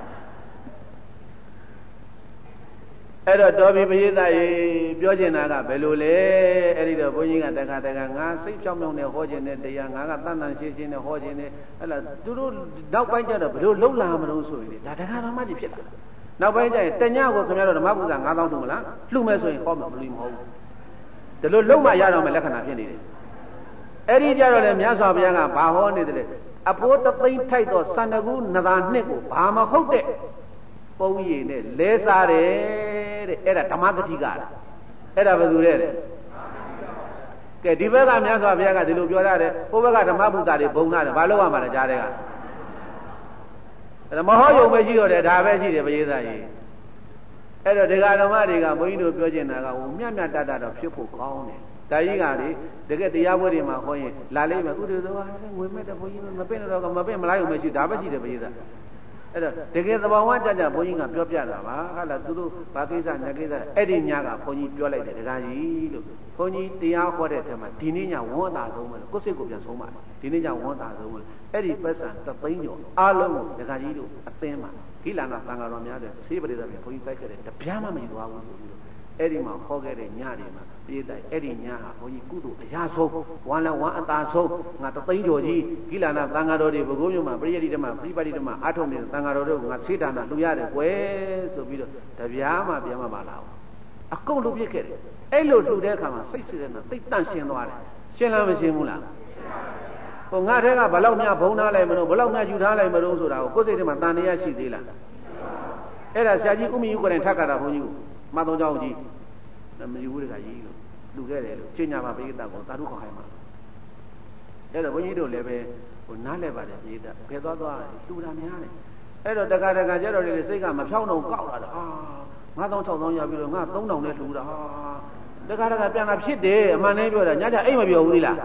အဲ့တော့တော်ပြီပရိသတ်ရေပြောချင်တာကဘယ်လိုလဲအဲ့ဒီတော့ဘုန်းကြီးကတခါငါစိတ်ဖြောင်းဖြောင်းနဲ့ဟောခြင်းနဲ့တရားငါကတန်တန်ရှင်းရှင်းနဲ့ဟောခြင်းနဲ့အဲ့လားသူတို့နောက်ပိုင်းကျတော့ဘယ်လိုလုံလာမလို့ဆိုရင်ဒါတရားဓမ္မကြီးဖြစ်လာနောက်ပိုင်းကျရင်တညကိုခင်ဗျားတို့ဓမ္မပူဇာ9000တူမလားလှူမယ်ဆိုရင်ဟောမယ်မလို့မဟုတ်ဘူးဒီလိုလုံမှရတော့မယ်လက္ခဏာဖြစ်နေတယ်အဲ့ဒီကြတော့လေမြတ်စွာဘုရားကဘာဟောနေတယ်လဲအပိုးတသိန်းထိုက်တော့စန္ဒကူနသာနှစ်ကိုဘာမဟုတ်တဲ့ပုံရည်နဲ့လဲစားတယ်တဲ့အဲ့ဒါဓမ္မဂတိကအဲ့ဒါဘယ်သူလဲကဲဒီဘက်ကမြတ်စွာဘုရားကဒီလိုပြောရတယ်ဟိုဘက်ကဓမ္မဘုဒ္ဓတွေဘုံနာတယ်ဘာလို့ရမှာလဲကြားတဲ့ကအဲ့ဒါမဟောယုံပဲရှိတော့တယ်ဒါပဲရှိတယ်ပရိသတ်ကြီးအဲ့တော့ဒကာဓမ္မတွေကဘုန်းကြီးတို့ပြောချင်တာကဟိုမြတ်တတ်တော့ဖြစ်ဖို့ကောင်းတယ်ဒါကြီးကလေတကယ်တရားပွဲတွေမှာဟောရင်လာလိမ့်မယ်ဥဒေသောငွေမဲ့တဲ့ဘုန်းကြီးမပင့်တော့ကမပင့်မလိုက်ုံမရှိဒါပဲရှိတယ်ပရိသတ်အဲ့တော့တကယ်သဘာဝကြကြဘုန်းကြီးကပြောပြတာပါဟာလားသူတို့ဘာကိစ္စညာကိစ္စအဲ့ဒီညကဘုန်းကြီးပြောလိုက်တယ်ဒကာကြီးလို့ဘုန်းကြီးတရားဟောတဲ့ထဲမှာဒီနေ့ညဝန်အသာဆုံးပဲကိုယ်စိတ်ကိုပြန်ဆုံးပါဒီနေ့ညဝန်အသာဆုံးပဲအဲ့ဒီပတ်စံ3သိန်းကျော်အားလုံးကိုဒကာကြီးတို့အသင်းမှာခိလာနာသံဃာတော်များတဲ့ဆေးပရိသတ်တွေဘုန်းကြီးတိုက်ခဲ့တယ်တပြားမှမယူသွားဘူးဆိုပြီးတော့အဲ့ဒီမှာဟောခဲ့တဲ့ညတွေမှာပြည့်တိုက်အဲ့ဒီညဟာဘုန်းကြီးကုသိုလ်အရာဆုံးဝမ်းလည်းဝမ်းအသာဆုံးငါ3သိန်းကျော်ကြီးကိလနာသံဃာတော်တွေဘုကုမြို့မှာပရိယတိဓမ္မပြိပါတိဓမ္မအာထုံနေတဲ့သံဃာတော်တို့ကငါဆေးဒါနလှူရတယ်ကွယ်ဆိုပြီးတော့တပြားမှပြန်မပါလာဘူးအကုန်လှူပြစ်ခဲ့တယ်အဲ့လိုလှူတဲ့အခါမှာစိတ်စေတဲ့သိတန့်ရှင်းသွားတယ်ရှင်းလားမရှင်းဘူးလားဟိုငါတဲ့ကဘလောက်များဘုံထားလိုက်မလို့ဘလောက်များယူထားလိုက်မလို့ဆိုတာကိုကိုယ်စိတ်ထဲမှာတန်တရားရှိသေးလားအဲ့ဒါဆရာကြီးဥမ္မီယုကိုယ်တိုင်ထပ်ကြတာဘုန်းကြီးကိုမသုံးကြောင်းကြီးမယူဘူးတခါကြီးလို့လူခဲ့တယ်လို့ကျင့်ကြပါပရိသတ်ကိုသာဓုခေါ်ခိုင်းပါအဲ့တော့ဘုန်းကြီးတို့လည်းပဲဟိုနားလဲပါတယ်ပရိသတ်ဖယ်သွားလူတာများတယ်အဲ့တော့တခါကျတော့လေစိတ်ကမဖြောင်းတော့ကောက်လာတာ9000 6000ရပြီးတော့ငါ3000နဲ့လှူတာတခါပြန်လာဖြစ်တယ်အမှန်တည်းပြောတာညကြအိမ်မပြောဘူးလား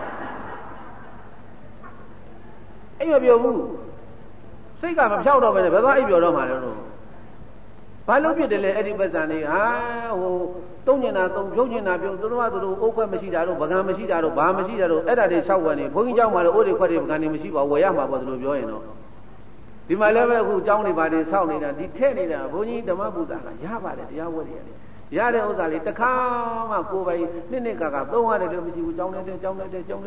အိမ်မပြောဘူးစိတ်ကမဖြောင်းတော့ပဲဘယ်သွားအိမ်ပြောတော့မှလဲလို့ဘာလို့ဖြစ်တယ်လဲအဲ့ဒီပတ်စံလေးဟိုတုံးညင်တာတုံးဖြုံးညင်တာပြုံးသူတို့ကသူတို့အိုးခွက်မရှိတာတို့ပကံမရှိတာတို့ဘာမရှိတာတို့အဲ့ဒါတွေ၆ဝက်နေဘုန်းကြီးเจ้าမှာလည်းအိုးတွေခွက်တွေပကံတွေမရှိပါဘူးဝယ်ရမှာပေါ့သူတို့ပြောရင်တော့ဒီမှာလည်းပဲအခုเจ้าတွေဘာတွေဆောက်နေတာဒီထက်နေတာဘုန်းကြီးဓမ္မပူဇာကရပါတယ်တရားဝဲတွေရတယ်ရတဲ့ဥစ္စာလေးတစ်ခါမှကိုယ်ပိုင်နှစ်ကသုံးရတယ်လို့မရှိဘူးကြောင်းတဲ့ထိ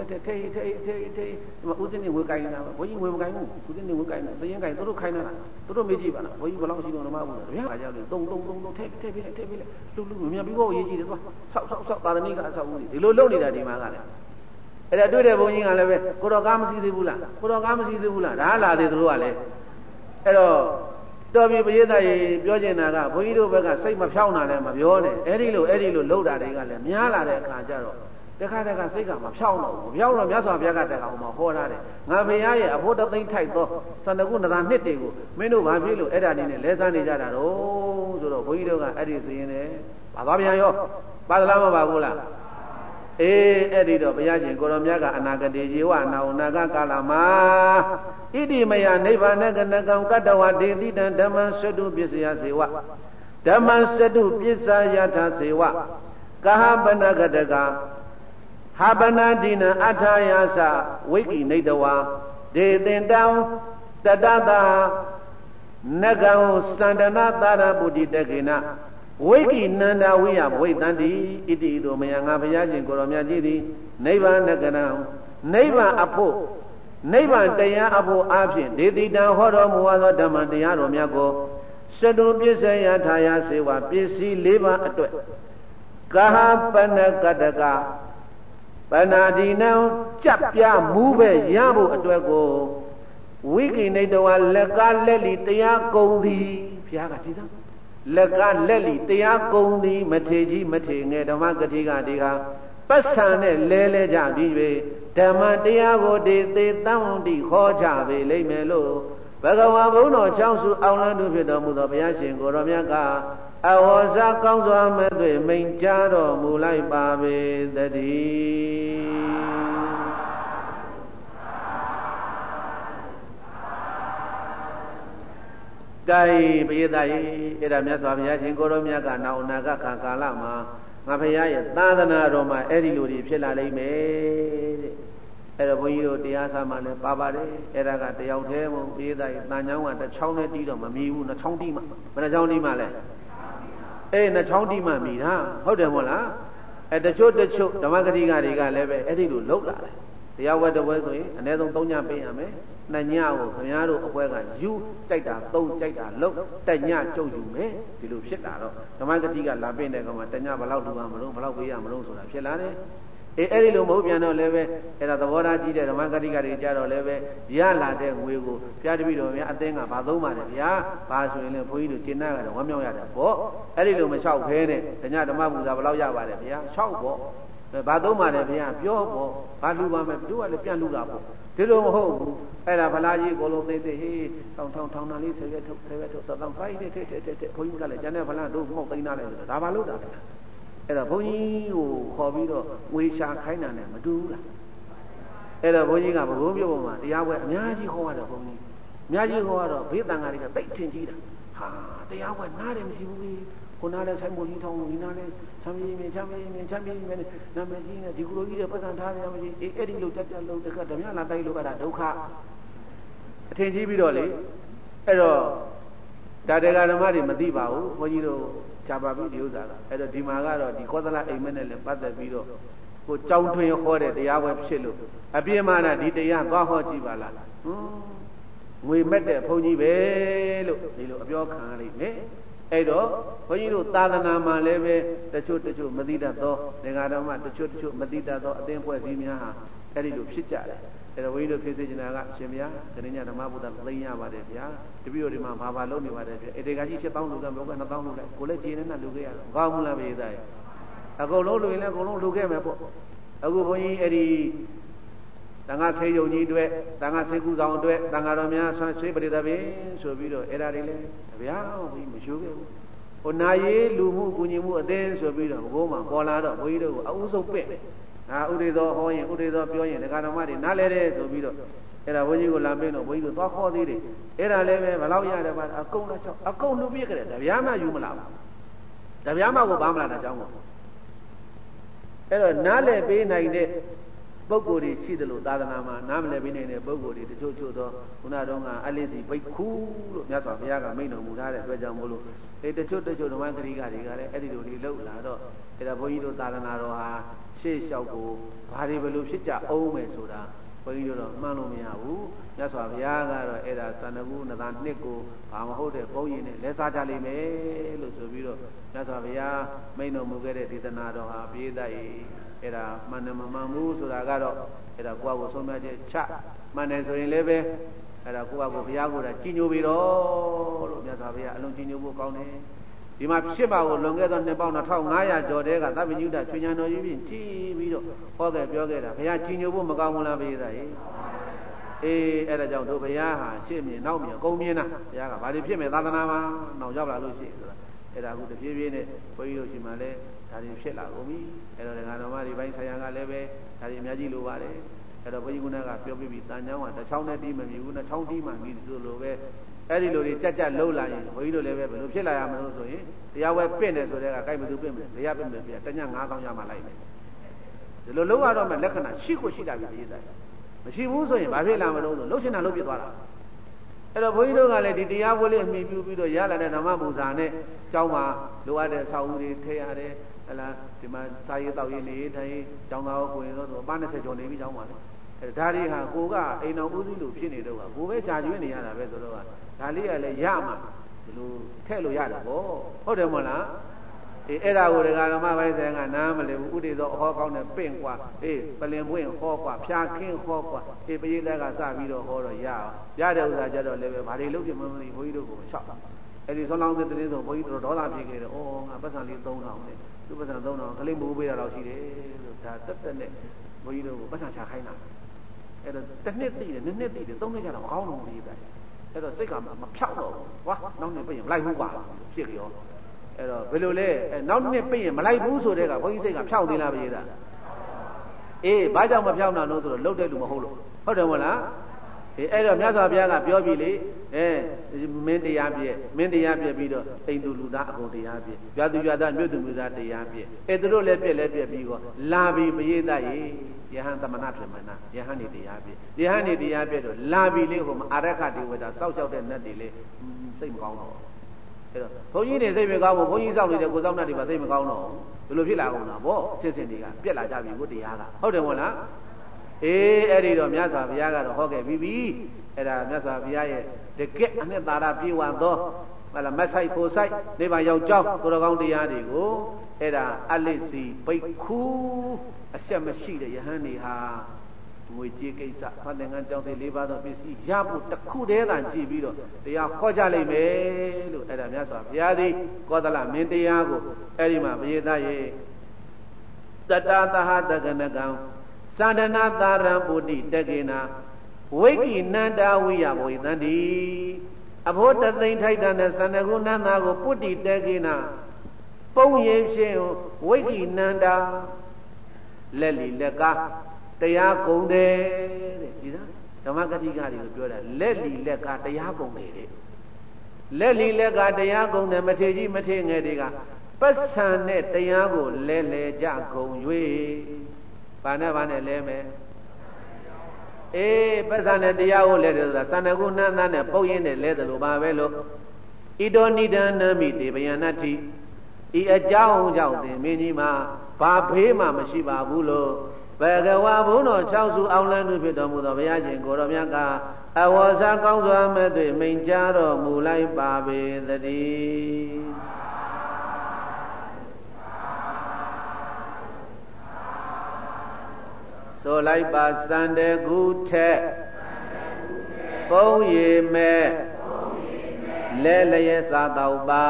ဦးစင်းနေဝေကိုင်းနေတာဘုန်းကြီးဝေမကိုင်းဘူးဦးစင်းနေဝေကိုင်းနေစရင်ကိုင်းတို့ခိုင်းနေတာတို့မေးကြည့်ပါလားဘုန်းကြီးဘယ်လောက်ရှိတော့ဓမ္မဘူးဗျာအားကြောင့်လေတုံထည့်ပြီးလူမြန်ပြီးတော့ရေးကြည့်တယ်သွားဆောက်သာသနိကအဆောက်ဦးဒီလိုလုပ်နေတာဒီမှာကလည်းအဲ့ဒါတွေ့တဲ့ဘုန်းကြီးကလည်းပဲကိုတော်ကားမရှိသေးဘူးလားကိုတော်ကားမရှိသေးဘူးလားဒါလာသေးသူတို့ကလည်းအဲ့တော့တော်ပြီပရိသတ်ရေပြောချင်တာကဘုန်းကြီးတို့ဘက်ကစိတ်မဖြောင်းတာလည်းမပြောနဲ့အဲ့ဒီလိုလှုပ်တာတွေကလည်းများလာတဲ့အခါကျတော့တခါစိတ်ကမဖြောင်းတော့ဘူးမဖြောင်းတော့မြတ်စွာဘုရားကတကောင်မှဟောထားတယ်ငါဘုရားရဲ့အဖို့တသိမ့်ထိုက်သော12ခုနသာနှစ်တွေကိုမင်းတို့ဘာဖြစ်လို့အဲ့ဒါနေနဲ့လဲစားနေကြတာတော့ဆိုတော့ဘုန်းကြီးတို့ကအဲ့ဒီစရင်နဲ့ပါသွားပြန်ရောပါသလားမပါဘူးလားအေးအဲ့ဒီတော့ဘုရားရှင်ကိုရောမြတ်ကအနာဂတေဇေဝနာဝနာဂကာလမှာဣတိမယနိဗ္ဗာန်ကနကံကတ္တဝဒေတိတံဓမ္မစတုပစ္စယစေဝဓမ္မစတုပစ္စယထစေဝကဟပနကတကဟာပနာဒိနအထာယသဝိကိနေတဝါဒေတင်တံတတတနဂံသန္တနာတာရပုတိတခေနဝိကိနန္ဒဝိယဘဝိတန္တိဣတိတို့မယငါဘုရားရှင်ကိုရောမြတ်ကြီးသည်နိဗ္ဗာန်ကရံနိဗ္ဗာန်အဖို့နိဗ္ဗာန်တရားအဖို့အဖြစ်ဒေတိတံဟောတော်မူသောဓမ္မတရားတော်မြတ်ကိုစတုပစ္စယထာယစေဝပစ္စည်း၄ပါးအတွက်ကဟပနကတကပဏာဒီနံကြပ်ပြမူးပဲရဖို့အတွက်ကိုဝိကိနေတဝလက်ကလက်လီတရားကုန်သည်ဘုရားကဒီသားလက်ကလက်လီတရားကုန်သည်မထေကြီးမထေငယ်ဓမ္မဂတိကဒီကပတ်ဆံနဲ့လဲကြပြီး၍ဓမ္မတရားကိုဒေသေတံတိဟောကြပေလိမ့်မယ်လို့ဘဂဝါဘုန်းတော်ချောင်းစုအောင်လန်းသူဖြစ်တော်မူသောဘုရားရှင်ကိုရောမြတ်ကအဝေါ်စားကောင်းစွာမဲ့သွေမိန်ကြားတော်မူလိုက်ပါပေသတည်းကဲပရိသတ်ရေအဲ့ဒါမြတ်စွာဘုရားရှင်ကိုရောမြတ်ကနောက်အနာဂတ်ကာလမှာငါဘုရားရဲ့သာသနာတော်မှာအဲ့ဒီလိုတွေဖြစ်လာလိမ့်မယ်တဲ့အဲ့တော့ဘုန်းကြီးတို့တရားစားမှလည်းပါပါတယ်အဲ့ဒါကတယောက်တည်းမဟုတ်ပရိသတ်ရေတန်ချောင်းကတစ်ချောင်းနဲ့တီးတော့မမီဘူးနှစ်ချောင်းတီးမှဘယ်နှချောင်းတီးမှလဲအေးနှစ်ချောင်းတီးမှမီတာဟုတ်တယ်မဟုတ်လားအဲတချို့ဓမ္မဂတိကတွေကလည်းပဲအဲ့ဒီလိုလှုပ်လာတယ်တရားဝဲတစ်ဝဲဆိုရင်အနည်းဆုံး3ညပေးရမယ်2ညကိုခင်ဗျားတို့အပွဲကယူကြိုက်တာ3ကြိုက်တာလှုပ်1ညကျုပ်ယူမယ်ဒီလိုဖြစ်လာတော့ဓမ္မဂတိကလာပေးတဲ့ကောင်မှာ1ညဘယ်လောက်လူပါမလို့ဘယ်လောက်ပေးရမလို့ဆိုတာဖြစ်လာတယ်အေးအဲ့ဒီလိုမဟုတ်ပြန်တော့လည်းပဲအဲ့ဒါသဘောထားကြီးတဲ့ဓမ္မဂတိကတွေကြတော့လည်းပဲရလာတဲ့ငွေကိုဘုရားတပည့်တော်များအသင်းကဘာသုံးပါတယ်ဗျာဘာဆိုရင်လည်းဘုန်းကြီးတို့ကျင့်နာကတော့ဝမ်းမြောက်ရတယ်ပေါ့အဲ့ဒီလိုမလျှောက်ဖဲနဲ့တညဓမ္မပူဇာဘယ်လောက်ရပါတယ်ဗျာ6ပေါ့ဘာသုံးပါတယ်ဗျာပြောပေါ့ဘာလူပါမယ်တို့ကလည်းပြန်လူတာပေါ့ဒီလိုမဟုတ်ဘူးအဲ့ဒါဗလာကြီးကိုလုံးသိသိဟေးထောင်တာလေးဆယ်ရက်ထုတ်တောင်းဖိုင်းတဲ့ဘုန်းကြီးကလည်းကျန်တဲ့ဗလာတို့မှောက်သိမ်းလာလိုက်ဆိုတာဒါမှလို့တာဗျာအဲ့တော့ဘုန်းကြီးကိုခေါ်ပြီးတော့ငွေရှာခိုင်းတာနဲ့မတူဘူးလားအဲ့တော့ဘုန်းကြီးကဘုံပြုတ်ပေါ်မှာတရားပွဲအများကြီးခေါ်ရတယ်ဘုန်းကြီးအများကြီးခေါ်ရတော့ဘေးတန်ဃာတွေကတိတ်ထင်ကြီးတာဟာတရားပွဲနားတယ်မရှိဘူးလေခုနလည်းဆိုင်မိုးကြီးထောင်းလို့ဒီနားလည်းချမ်းမြေးနာမည်ကြီးနဲ့ဒီကုလိုကြီးတွေပတ်စံထားရမရှိအဲ့ဒီလိုကြက်လုံးတက်ကဓမြလာတိုက်လို့အဲ့ဒါဒုက္ခအထင်ကြီးပြီးတော့လေအဲ့တော့ဒါတရားဓမ္မတွေမသိပါဘူးဘုန်းကြီးတို့ချပါပြီဒီဥစ္စာကအဲ့တော့ဒီမှာကတော့ဒီကောသလအိမ်မက်နဲ့လည်းပတ်သက်ပြီးတော့ကိုကြောင်းထွင်ဟောတဲ့တရားပွဲဖြစ်လို့အပြည့်မှန်ဒီတရားသွားဟောကြည့်ပါလားငွေမဲ့တဲ့ဘုန်းကြီးပဲလို့ဒီလိုအပြောခံရလိမ့်မယ်အဲ့တော့ဘုန်းကြီးတို့သာသနာမှာလည်းပဲတချို့မသိတတ်သောသင်္ဃာတော်မှာတချို့မသိတတ်သောအသင်းဖွဲ့စည်းများဟာအဲ့ဒီလိုဖြစ်ကြတယ်အဲ့တော့ဘုန်းကြီးတို့ဖြစ်စေချင်တာကရှင်ဗျာခဏညဓမ္မဗုဒ္ဓသိရပါတယ်ဗျာတပည့်တော်ဒီမှာဘာလုပ်နေပါတယ်ပြအဲ့ဒီကကြီး7000လူကဘုက2000လူလိုက်ကိုလည်းကျေနေနဲ့လူခဲ့ရတော့ကောင်းမလားပြေးသားရဲ့အကုန်လုံးလူရင်လည်းအကုန်လုံးလူခဲ့မယ်ပေါ့အခုဘုန်းကြီးအဲ့ဒီတန်ခါဆေးယုံကြီးအတွက်တန်ခါဆေးကူဆောင်အတွက်တန်ခါတော်များဆွေးပရိသတ်ပင်ဆိုပြီးတော့အဲ့ဒါတွေလည်းဗျာဘုန်းကြီးမရှိခဲ့ဘူးဟိုနာရေးလူမှုကူညီမှုအသင်းဆိုပြီးတော့ဘိုးမှာပေါ်လာတော့ဘုန်းကြီးတို့ကအဦးဆုံးပင့်တယ်ဥဒေသောဟောရင်ဥဒေသောပြောရင်ဒကာတော်မတွေနားလဲတယ်ဆိုပြီးတော့အဲ့ဒါဘုန်းကြီးကိုလာပေးတော့ဘုန်းကြီးတို့သွားခေါ်သေးတယ်အဲ့ဒါလည်းပဲဘယ်လောက်ရတယ်ပါအကုန်လားအကုန်လူပြည့်ကြတယ်တပြားမှယူမလားတပြားမှကိုဘာမလားတဲ့အကြောင်းကိုအဲ့တော့နားလဲပေးနိုင်တဲ့ပုဂ္ဂိုလ်တွေရှိတယ်လို့သာသနာမှာနားမလည်ပြီးနေတဲ့ပုဂ္ဂိုလ်တွေတချို့သောခုနတုန်းကအလင်းစီဘိက္ခုလို့မြတ်စွာဘုရားကမိန့်တော်မူထားတဲ့အတွက်ကြောင့်မို့လို့တချို့ဓမ္မဂရိကတွေကလည်းအဲ့ဒီလိုတွေလောက်လာတော့အဲ့ဒါဘုန်းကြီးတို့သာသနာတော်ဟာရှေ့လျှောက်ကိုဘာတွေဘယ်လိုဖြစ်ကြအောင်မယ်ဆိုတာဘုန်းကြီးတို့တော့မှန်းလို့မရဘူးမြတ်စွာဘုရားကတော့အဲ့ဒါသန္တကုနသာနှစ်ကိုဘာမဟုတ်တဲ့ဘုန်းကြီးနဲ့လဲစားကြလိမ့်မယ်လို့ဆိုပြီးတော့မြတ်စွာဘုရားမိန့်တော်မူခဲ့တဲ့ဒေသနာတော်ဟာပြေးတတ်၏အဲ့ဒါမှန်တယ်မမှန်ဘူးဆိုတာကတော့အဲ့ဒါကိုယ့်အကိုဆုံးဖြတ်ချက်ချမှန်တယ်ဆိုရင်လည်းပဲအဲ့ဒါကိုယ့်အကိုဘုရားကိုယ်တိုင်ကြီးညိုပြီးတော့လို့မြတ်စွာဘုရားအလုံးကြီးညိုဖို့ကောင်းတယ်ဒီမှာဖြစ်ပါကိုလွန်ခဲ့သောနှစ်ပေါင်း2500ကျော်တဲကသဗ္ဗညုတချွေညာတော်ကြီးဖြင့်ကြည်ပြီးတော့ဟောခဲ့ပြောခဲ့တာဘုရားကြီးညိုဖို့မကောင်းဘူးလားပြေးတတ်၏အဲ့ဒါကြောင့်တို့ဘုရားဟာရှေ့မြင်နောက်မြင်အကုန်မြင်တာဘုရားကဘာတွေဖြစ်မယ်သာသနာမှာနောက်ရောက်လာလို့ရှိဆိုတာအဲ့ဒါအခုတပြေးပြေးနဲ့ဘုန်းကြီးတို့ရှိမှလည်းဒါတွေဖြစ်လာကုန်ပြီအဲ့တော့ငါတော်မဒီပိုင်းဆိုင်ရာကလည်းပဲဒါတွေအများကြီးလိုပါတယ်အဲ့တော့ဘုန်းကြီးကပြောပြပြီးတန်ချောင်းကတစ်ချောင်းနဲ့တီးမမြည်ဘူးနှစ်ချောင်းတီးမှမြည်ဆိုလိုပဲအဲ့ဒီလိုတွေကြက်လှုပ်လာရင်ဘုန်းကြီးတို့လည်းပဲဘယ်လိုဖြစ်လာရမလို့ဆိုရင်တရားဝဲပြင့်တယ်ဆိုတဲ့ကကိုက်ဘယ်သူပြင့်မလဲတရားပြင့်မယ်ပြတည9000ရမှလိုက်မယ်ဒီလိုလုံးရတော့မှလက္ခဏာရှိကိုရှိလာပြီရေးတယ်မရှိဘူးဆိုရင်ဘာဖြစ်လာမလို့ဆိုလှုပ်ချင်တာလှုပ်ပြသွားတာအဲ့တော့ဘုန်းကြီးတို့ကလည်းဒီတရားပွဲလေးအမိပြုပြီးတော့ရလာတဲ့ဓမ္မပူဇာနဲ့ကျောင်းမှာလိုအပ်တဲ့အဆောက်အဦတွေထည့်ရတယ်ဟလားဒီမှာစာရေးတောက်ရေးနေထိုင်ကျောင်းသားကိုရင်တော့အပန်း20ကျော်နေပြီကျောင်းမှာလေအဲ့ဒါတွေဟာကိုကအိမ်တော်ဦးစီးလို့ဖြစ်နေတော့ကကိုပဲရှားကျွေးနေရတာပဲဆိုတော့ဒါလေးကလည်းရမှာဒီလိုထည့်လို့ရတယ်ပေါ့ဟုတ်တယ်မဟုတ်လားအဲ့ဒါကိုဒကာဓမ္မပိုင်းဆိုင်ကနားမလည်ဘူးဥဒိသောအဟောကောင်းနဲ့ပင့်กว่าပလင်ပွင့်ဟောกว่าဖြာခင်းဟောกว่าပရိသတ်ကစပြီးတော့ဟောတော့ရတဲ့ဥစ္စာကြတော့လည်းပဲဘာတွေလုပ်ပြမလို့ဘုန်းကြီးတို့ကိုရှောက်အဲ့ဒီဆုံးလောင်းတဲ့တည်းဆိုဘုန်းကြီးတို့ဒေါသဖြစ်ခဲ့တယ်ဩငါပတ်စံလေး3000နဲ့သူပတ်စံ3000ကလေးမိုးပေးတာတော့ရှိတယ်လို့ဒါတက်နဲ့ဘုန်းကြီးတို့ကိုပတ်စံချခိုင်းတာအဲ့တော့တစ်နှစ်သိတယ်နှစ်သိတယ်သုံးနှစ်ကျတော့မကောင်းတော့ဘူးကြီးပဲအဲ့တော့စိတ်ကမဖြောက်တော့ဘူးကွာနောက်နှစ်ပြင်မလိုက်ဘူးပါဖြစ်ကြောအဲ့တော့ဘယ်လိုလဲနောက်နှစ်ပြင်မလိုက်ဘူးဆိုတဲ့ကဘုန်းကြီးစိတ်ကဖြောက်သေးလားပြေးတာဘာကြောင့်မဖြောက်နိုင်လို့ဆိုတော့လှုပ်တဲ့လူမဟုတ်လို့ဟုတ်တယ်မဟုတ်လားအဲ့တော့မြတ်စွာဘုရားကပြောပြီလေမင်းတရားပြည့်ပြီးတော့တိမ်သူလူသားအကုန်တရားပြည့်ရွာသူရွာသားမြို့သူမြို့သားတရားပြည့်သူတို့လည်းပြည့်ပြီးတော့လာပြီပရိသတ်ရေယဟန်သမဏဖြစ်မနာယဟန်နေတရားပြည့်ယဟန်နေတရားပြည့်တော့လာပြီလေဟိုမှာအာရခတိဝဒစောက်ရှောက်တဲ့နတ်တွေလေစိတ်မကောင်းတော့အဲ့တော့ဘုန်းကြီးတွေစိတ်မကောင်းဘူးဘုန်းကြီးစောက်နေတဲ့ကိုစောက်နတ်တွေပါစိတ်မကောင်းတော့ဘယ်လိုဖြစ်လာအောင်လားဗောစစ်စင်တွေကပြက်လာကြပြီကိုတရားကဟုတ်တယ်မဟုတ်လားအဲ့ဒီတော့မြတ်စွာဘုရားကတော့ဟောခဲ့ပြီးအဲ့ဒါမြတ်စွာဘုရားရဲ့တကယ့်အနှစ်သာရပြေဝသောမဆိုင်ဖို့ဆိုင်နိဗ္ဗာန်ရောက်ကြောင်းကိုယ်တော်ကောင်းတရားတွေကိုအဲ့ဒါအလိစီဘိက္ခုအဆက်မရှိတဲ့ယဟန်တွေဟာငွေကြေးကိစ္စဖတ်သင်္ကန်းကြောင်းသေး၄ပါးသောပစ္စည်းရဖို့တစ်ခုတည်းသာကြည့်ပြီးတော့တရားဟောကြလိမ့်မယ်လို့အဲ့ဒါမြတ်စွာဘုရားသည်ကောသလမင်းတရားကိုအဲ့ဒီမှာဘုရားသားရဲ့တတသဟတကနကံသန္ဒနာသာရံပုတိတကေနာဝိကိနန္တာဝိယဘဝိသန္တိအဘောတသိမ့်ထိုက်တဲ့သန္ဒကုနန္တာကိုပုတိတကေနာပုံရိပ်ဖြင့်ဝိကိနန္တာလက်လီလက်ကတရားကုန်တယ်တဲ့ဒီလားဓမ္မကတိကတွေကိုပြောတာလက်လီလက်ကတရားကုန်တယ်တဲ့လက်လီလက်ကတရားကုန်တယ်မထေကြီးမထေငယ်တွေကပတ်ဆံနဲ့တရားကိုလဲကြကုန်၍ဘာနဲ့လဲမယ်ပတ်စံနဲ့တရားကိုလဲတယ်ဆိုတာသန္တကုနန္ဒနဲ့ပုတ်ရင်းနဲ့လဲတယ်လို့ပါပဲလို့ဣတောနိဒာနမိတေဗယနာတိဤအကြောင်းကြောင့်သင်မင်းကြီးမှာဘာဖေးမှမရှိပါဘူးလို့ဘဂဝါဘုန်းတော်၆စုအောင်လန်းသူဖြစ်တော်မူသောဘုရားရှင်ကိုယ်တော်မြတ်ကအဝေါ်စားကောင်းစွာမဲ့သွေမိန်ကြားတော်မူလိုက်ပါပေသတည်းဆိုလိုက်ပါစံတကူထက်ပုံရည်မဲ့လဲလျက်စားတော့ပါ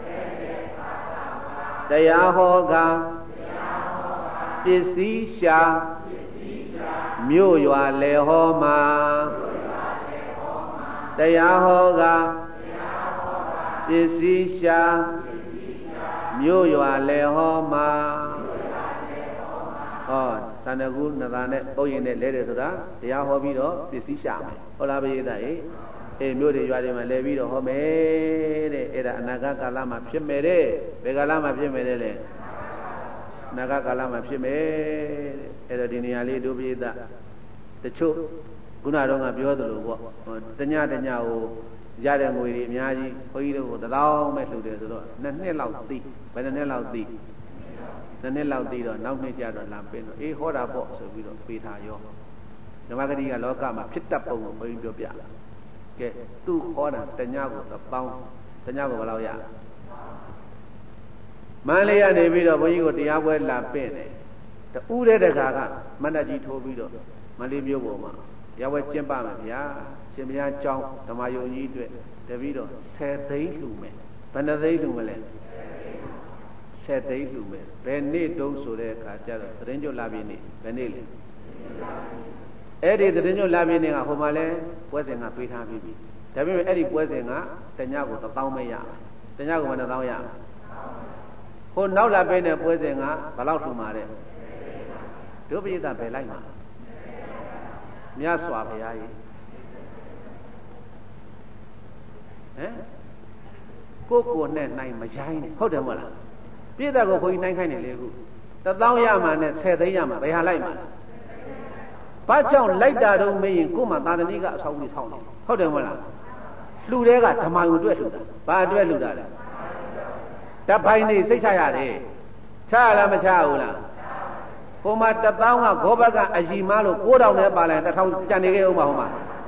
တရားဟောကပစ္စည်းရှာမြို့ရွာလေဟောမှာတရားဟောကပစ္စည်းရှာမြို့ရွာလေဟောမှာဟောသန္တကုနသာနဲ့ပုံရင်နဲ့လဲတယ်ဆိုတာတရားဟောပြီးတော့ပစ္စည်းရှာမယ်ဟုတ်လားပရိသတ်ရေမြို့တွေရွာတွေမှာလဲပြီးတော့ဟောမယ်တဲ့အဲ့ဒါအနာဂတ်ကာလမှာဖြစ်မယ်တဲ့ဘယ်ကာလမှာဖြစ်မယ်တဲ့လဲနာဂကာလမှာဖြစ်မယ်အဲ့တော့ဒီနေရာလေးဒုပိသတချို့ခုနတော့ကပြောသလိုပေါ့တညကိုရတဲ့ငွေတွေအများကြီးဘုန်းကြီးတို့ကို1000ပဲလှူတယ်ဆိုတော့2နှစ်လောက်သိဘယ်နှစ်လောက်သိ2နှစ်လောက်သိတော့နောက်နှစ်ကျတော့လာပင်းတော့အေးဟောတာပေါ့ဆိုပြီးတော့ပေးထားရောဓမ္မဂတိကလောကမှာဖြစ်တတ်ပုံကိုဘုန်းကြီးပြောပြလာကဲသူဟောတာတညကို1000တညကိုဘယ်လောက်ရမန္တလေးကနေပြီးတော့ဘုန်းကြီးကိုတရားပွဲလာပင့်တယ်တူးတဲ့တခါကမန္တကြီးထိုးပြီးတော့မန္တလေးမြို့ပေါ်မှာတရားပွဲကျင်းပမယ်ဗျာရှင်ဘုရားကျောင်းဓမ္မယုံကြီးအတွက်တပည့်တော့10သိန်းလှူမယ်ဘယ်နှသိန်းလှူမလဲ10သိန်းလှူမယ်ဘယ်နေ့တုံးဆိုတဲ့အခါကျတော့သတရင်ကျွတ်လာပြီနေ့ဘယ်နေ့လဲအဲ့ဒီသတရင်ကျွတ်လာပြီနေ့ကဟိုမှာလဲပွဲစဉ်ကပေးထားပြီးပြီဒါပေမဲ့အဲ့ဒီပွဲစဉ်ကတညကို1000ပဲရမယ်တညကိုဘယ်နှသောင်းရမယ်ဟိုနောက်လာပေးတဲ့ပွဲစဉ်ကဘယ်လောက်လှူမှာတဲ့ဒုပိသပဲလိုက်မှာမြတ်စွာဘုရားကြီးကိုနဲ့နိုင်မရိုင်းနဲ့ဟုတ်တယ်မဟုတ်လားပြည့်တဲ့ကိုဘုန်းကြီးနိုင်ခိုင်းတယ်လေခု1000ရမှာနဲ့10သိန်းရမှာဘယ်ဟာလိုက်မှာဘာကြောင့်လိုက်တာတော့မင်းရင်ကို့မှာသာသနိကအဆောက်အဦဆောင်းနေဟုတ်တယ်မဟုတ်လားလှူတဲ့ကဓမ္မယုံအတွက်လှူတာဘာအတွက်လှူတာလဲတပိုင်နေစိတ်ချရတယ်ချရလားမချဘူးလားဟိုမှာ1000ကဂောဘကအရီမားလို့9000နဲ့ပါလိုက်1000ကျန်နေခဲ့ဦးမှာဟိုမှာ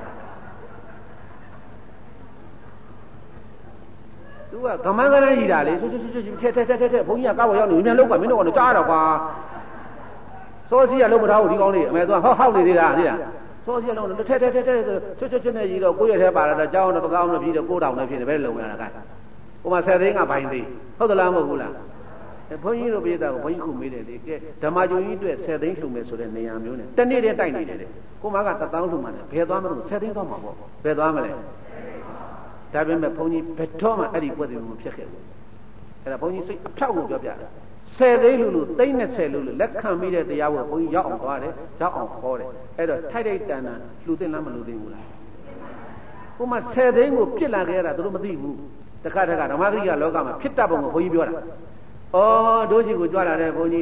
သူကကမန်းကန်းကြီးတာလေဆွဆွထဲဘုန်းကြီးကကောက်ရောက်နေမြန်လောက်ကမင်းတို့ကတော့ကြားတော့ကွာစောစီကလုံးမထားဘူးဒီကောင်းလေးအမေသူကဟောက်နေသေးတာသိလားစောစီကလုံးထဲချွတ်နဲ့ကြီးတော့ကိုယ့်ရထဲပါတော့ကြောင်းတော့1000နဲ့ပြီးတော့9000နဲ့ဖြစ်တယ်ပဲလုံရတာကဟိုမှာ10သိန်းကဘိုင်းသေးဟုတ်သလားမဟုတ်ဘူးလားဘုန်းကြီးတို့ပြည်သားကိုဘုန်းကြီးခုမေးတယ်လေကဲဓမ္မဂျုံကြီးအတွက်10သိန်းလှူမယ်ဆိုတဲ့နေရာမျိုးနဲ့တနေ့တည်းတိုက်နေတယ်ကိုမက1000လှူမှလည်းဘယ်သွားမလို့10သိန်းသွားမှာပေါ့ဘယ်သွားမလဲဒါပေမဲ့ဘုန်းကြီးဘယ်တော့မှအဲ့ဒီပွဲတွေမဖြစ်ခဲ့ဘူးအဲ့ဒါဘုန်းကြီးစိတ်အဖြောက်ကိုပြောပြတယ်10သိန်းလို့သိန်း20လို့လက်ခံပြီးတဲ့တရားဝယ်ဘုန်းကြီးရောက်အောင်သွားတယ်ရောက်အောင်ခေါ်တယ်အဲ့တော့ထိုက်တန်လှူသိလားမလှူသိဘူးလားဟိုမှာ10သိန်းကိုပြစ်လာခဲ့ရတာသူတို့မသိဘူးတခါဓမ္မဂရိကလောကမှာဖြစ်တတ်ပုံကိုဘုန်းကြီးပြောတာဩတို့ရှိကိုကြွလာတဲ့ဘုန်းကြီး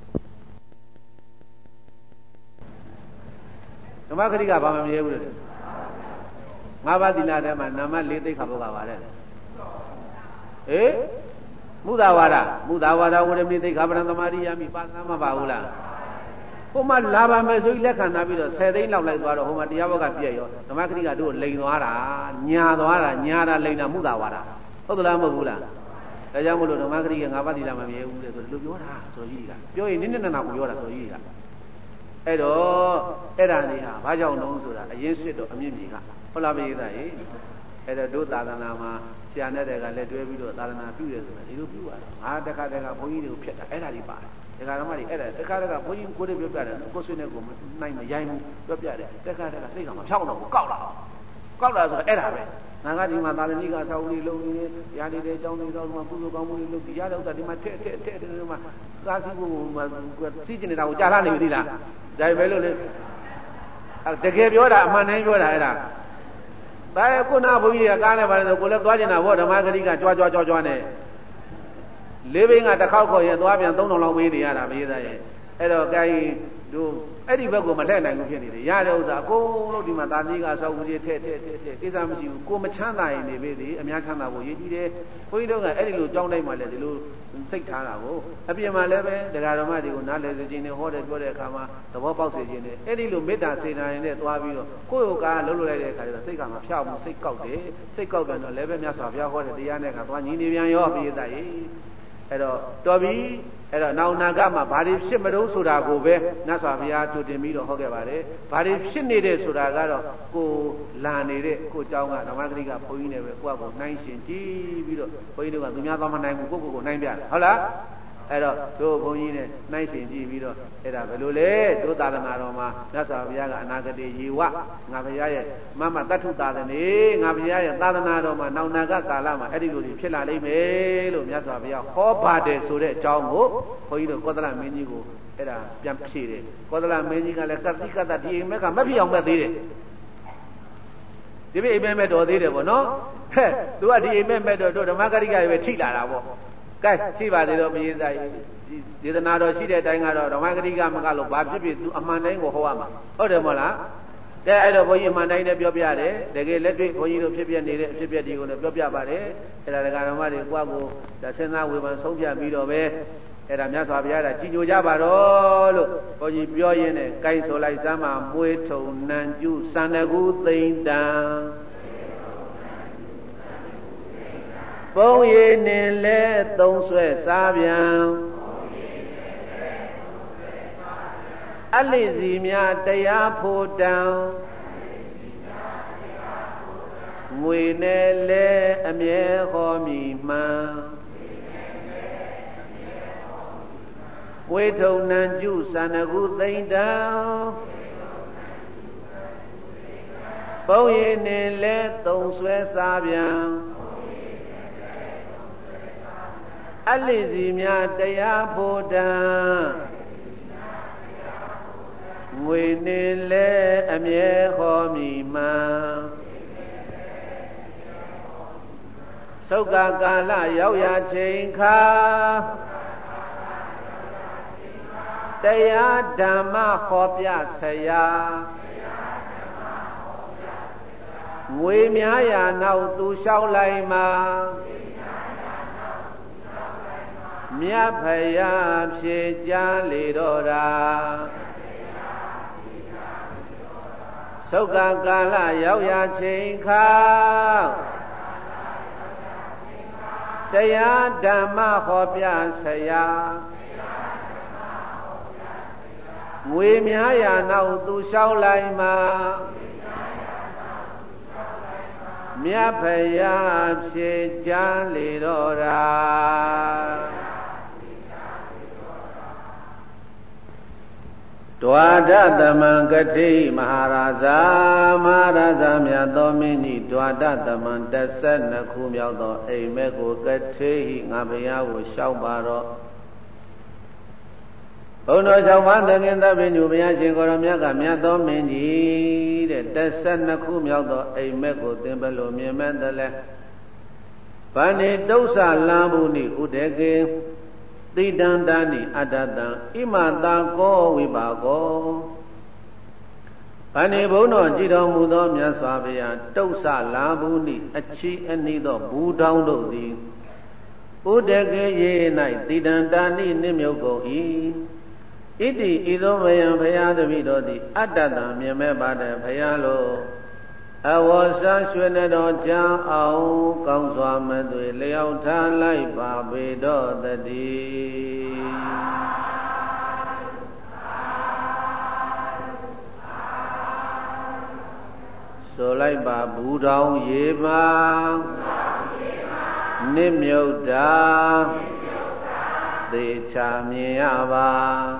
ဓမ္မဂရိကဘာမှမမြဲဘူးလေ၅ပါးသီလထဲမှာနာမ၄သိက္ခာပုဒ်ကပါတယ်ဟေးမုဒ္ဒဝါဒဝရမိသိက္ခာပရံသမာဓိယမိပါဏမပါဘူးလားဟိုမှာလာပါမယ်ဆိုပြီးလက်ခံထားပြီးတော့10သိန်းလောက်လိုက်သွားတော့ဟိုမှာတရားဘောကပြည့်ရောဓမ္မဂရိကတို့လိန်သွားတာညာလိန်တာမုဒ္ဒဝါဒဟုတ်သလားမဟုတ်ဘူးလားဒါကြောင့်မလို့ဓမ္မဂရိက၅ပါးသီလမမြဲဘူးလေဆိုလို့ပြောတာဆိုကြီးကပြောရင်နည်းနည်းနာကိုပြောတာဆိုကြီးကအဲ့တော့အဲ့ဒါနေဟာဘာကြောင့်လုံးဆိုတာအရင်စစ်တော့အမြင့်ကြီးကဟုတ်လားပြည်သားကြီးအဲ့တော့တို့သာသနာမှာဆရာနဲ့တွေကလည်းတွဲပြီးတော့သာသနာပြုတယ်ဆိုတာဒီလိုပြုရတာငါတခါဘုန်းကြီးတွေကိုဖျက်တာအဲ့ဒါကြီးပါတယ်တခါဓမ္မတွေအဲ့ဒါတခါဘုန်းကြီးကိုယ်တွေပြောပြတယ်ကိုယ်ဆွေးနဲ့ကိုနိုင်မရိုင်းဘူးပြောပြတယ်တခါစိတ်ကမဖြောင်းတော့ဘူးကောက်လာဆိုတော့အဲ့ဒါပဲငါကဒီမှာသာသနိကဆောက်ဦးလေးလုံးနေရာနေတဲ့အကြောင်းတွေတော့ဒီမှာကုသိုလ်ကောင်းမှုတွေလုပ်ပြီးရတဲ့ဥစ္စာဒီမှာထဲဒီမှာသာစီဖို့စီးကျင်နေတာကိုကြားလာနေပြီလားဒါပဲလို့လေတကယ်ပြောတာအမှန်တမ်းပြောတာအဲ့ဒါဒါရခုနဘုန်းကြီးကကားနဲ့ပါတယ်ဆိုကိုလည်းသွားကျင်တာဗောဓမ္မဂရိကကြွားနဲ့လေးဘိန်းကတစ်ခေါက်ခေါ်ရင်သွားပြန်3000လောက်ပေးနေရတာမေးသားရဲ့အဲ့တော့ကိုင်းတို့အဲ့ဒီဘက်ကိုမလှည့်နိုင်ဘူးဖြစ်နေတယ်ရတဲ့ဥစ္စာအကုန်လုံးဒီမှာသာသီကဆောက်ဦးကြီးထဲကိစ္စမရှိဘူးကိုမချမ်းသာရင်နေပြီအများချမ်းသာဖို့ရည်ကြီးတယ်ဘုန်းကြီးတို့ကအဲ့ဒီလိုကြောင်းတိုင်းမှာလည်းဒီလိုစိတ်ထားတာကိုအပြင်မှာလည်းပဲတရားဓမ္မတွေကိုနားလည်စေခြင်းနဲ့ဟောတယ်ပြောတဲ့အခါမှာသဘောပေါက်စေခြင်းနဲ့အဲ့ဒီလိုမေတ္တာစေနာရင်နဲ့သွားပြီးတော့ကိုယ့်ကိုယ်ကလှုပ်လိုက်တဲ့အခါကျတော့စိတ်ကမဖြောက်ဘူးစိတ်ကောက်တယ်စိတ်ကောက်တယ်တော့လည်းပဲမြတ်စွာဘုရားဟောတဲ့တရားနဲ့ကသွားညီနေပြန်ရောပြည့်သားရေးအဲ့တော့တော်ပြီအဲ့တော့နောက်နာကမှာဘာတွေဖြစ်မလို့ဆိုတာကိုပဲမြတ်စွာဘုရားကြိုတင်ပြီးတော့ဟောခဲ့ပါတယ်ဘာတွေဖြစ်နေတဲ့ဆိုတာကတော့ကိုလာနေတဲ့ကိုเจ้าကဓမ္မဂရိကဘုန်းကြီးနဲ့ပဲကိုယ့်ကိုနိုင်ရှင်ကြည့်ပြီးတော့ဘုန်းကြီးတို့ကသူများသွားမနိုင်ဘူးကိုယ့်ကိုယ်ကိုနိုင်ပြတယ်ဟုတ်လားအဲ့တော့တို့ဘုန်းကြီးနဲ့နိုင်ရှင်ကြည့်ပြီးတော့အဲ့ဒါဘယ်လိုလဲတို့သာသနာတော်မှာမြတ်စွာဘုရားကအနာဂတိယေဝငါဘုရားရဲ့မမတတ္ထုသာသနေငါဘုရားရဲ့သာသနာတော်မှာနောက်နာကကာလမှာအဲ့ဒီလိုဖြစ်လာလိမ့်မယ်လို့မြတ်စွာဘုရားဟောပါတယ်ဆိုတဲ့အကြောင်းကိုဘုန်းကြီးတို့ကောသလမင်းကြီးကိုအဲ့ဒါပြန်ဖြေတယ်ကောသလမင်းကြီးကလည်းကတိကတ္တဒီအိမ်မက်ကမဖြစ်အောင်မဲ့သေးတယ်ဒီအိမ်မက်မဲ့တော်သေးတယ်ပေါ့နော်ဟဲ့သူကဒီအိမ်မက်မဲ့တော့တို့ဓမ္မဂရိကတွေပဲထိလာတာပေါ့ကဲရှိပါသေးတော့ဘုရားဆိုင်ဒေသနာတော်ရှိတဲ့အတိုင်းကတော့ဓမ္မဂတိကမကလို့ဘာဖြစ်ဖြစ်သူအမှန်တိုင်းကိုဟောရမှာဟုတ်တယ်မဟုတ်လားကဲအဲ့တော့ဘုန်းကြီးအမှန်တိုင်းနဲ့ပြောပြတယ်တကယ်လက်တွေ့ဘုန်းကြီးတို့ဖြစ်ပြနေတဲ့အဖြစ်ပြတွေကိုလည်းပြောပြပါတယ်အဲ့ဒါဒကာဓမ္မတွေကိုယ့်ကိုဒါစဉ်းစားဝေဖန်ဆုံးဖြတ်ပြီးတော့ပဲအဲ့ဒါမြတ်စွာဘုရားကကြည်ညိုကြပါတော့လို့ဘုန်းကြီးပြောရင်းနဲ့ကိုင်းဆိုလိုက်စမ်းမှာမွေးထုံနံကျုစန္ဒကူသိမ့်တံပုံရည်နေလဲသုံးဆွဲစားပြန်အလိစီများတရားဖို့တံငွေနဲ့လဲအမြဲဟောမိမှန်ဝေထုံနံကျုစန္ဒကူသိမ့်တံပုံရည်နေလဲသုံးဆွဲစားပြန်အလိစီများတရားဖို့တံငွေနေလဲအမြဲဟောမိမှန်သုက္ကကာလရောက်ရာချိန်ခါတရားဓမ္မဟောပြဆရာငွေများရာနောက်သူလျှောက်လိုက်မှာမြတ်ဖယားဖြေကြားလေတော့တာသုက္ကကာလရောက်ရာချိန်ခါတရားဓမ္မဟောပြဆရာငွေများရာနောက်သူလျှောက်လိုက်မှာမြတ်ဖယားဖြေကြားလေတော့တာဒွါဒသမံကတိမဟာရာဇာမဟာရာဇာမြတ်သောမင်းကြီးဒွါဒသမံ12ခုမြောက်သောအိမ်မက်ကိုကတိဟိငါဘုရားကိုလျှောက်ပါတော့ဘုန်းတော်၆ပါးသခင်သဗ္ဗညုဘုရားရှင်ကိုရောမြတ်ကမြတ်သောမင်းကြီးတဲ့12ခုမြောက်သောအိမ်မက်ကိုသင်ဘယ်လိုမြင်မဲ့သလဲဗန္ဒီတု္ဆလံဘူးနိဥဒေကေတိတံတာနိအတ္တတံဣမတာကောဝိပါကောဗန္ဒီဘုန်းတော်ကြည်တော်မူသောမြတ်စွာဘုရားတု္ဆလံဘူးနိအချီအနိသောဘူတောင်းတို့သည်ဥဒေကေရေ၌တိတံတာနိနိမြုပ်ကုန်၏ဣတိဤသို့မယံဘုရားတပည့်တော်သည်အတ္တတံမြင်မဲ့ပါတဲ့ဘုရားလိုအဝေါစရွှေနေတော်ကြောင်းအောင်ကောင်းစွာမသွေလျောက်ထားလိုက်ပါပေတော်တည်းဆိုလိုက်ပါဘူတောင်ရေပါနိမြုပ်တာသေချာမြင်ရပါ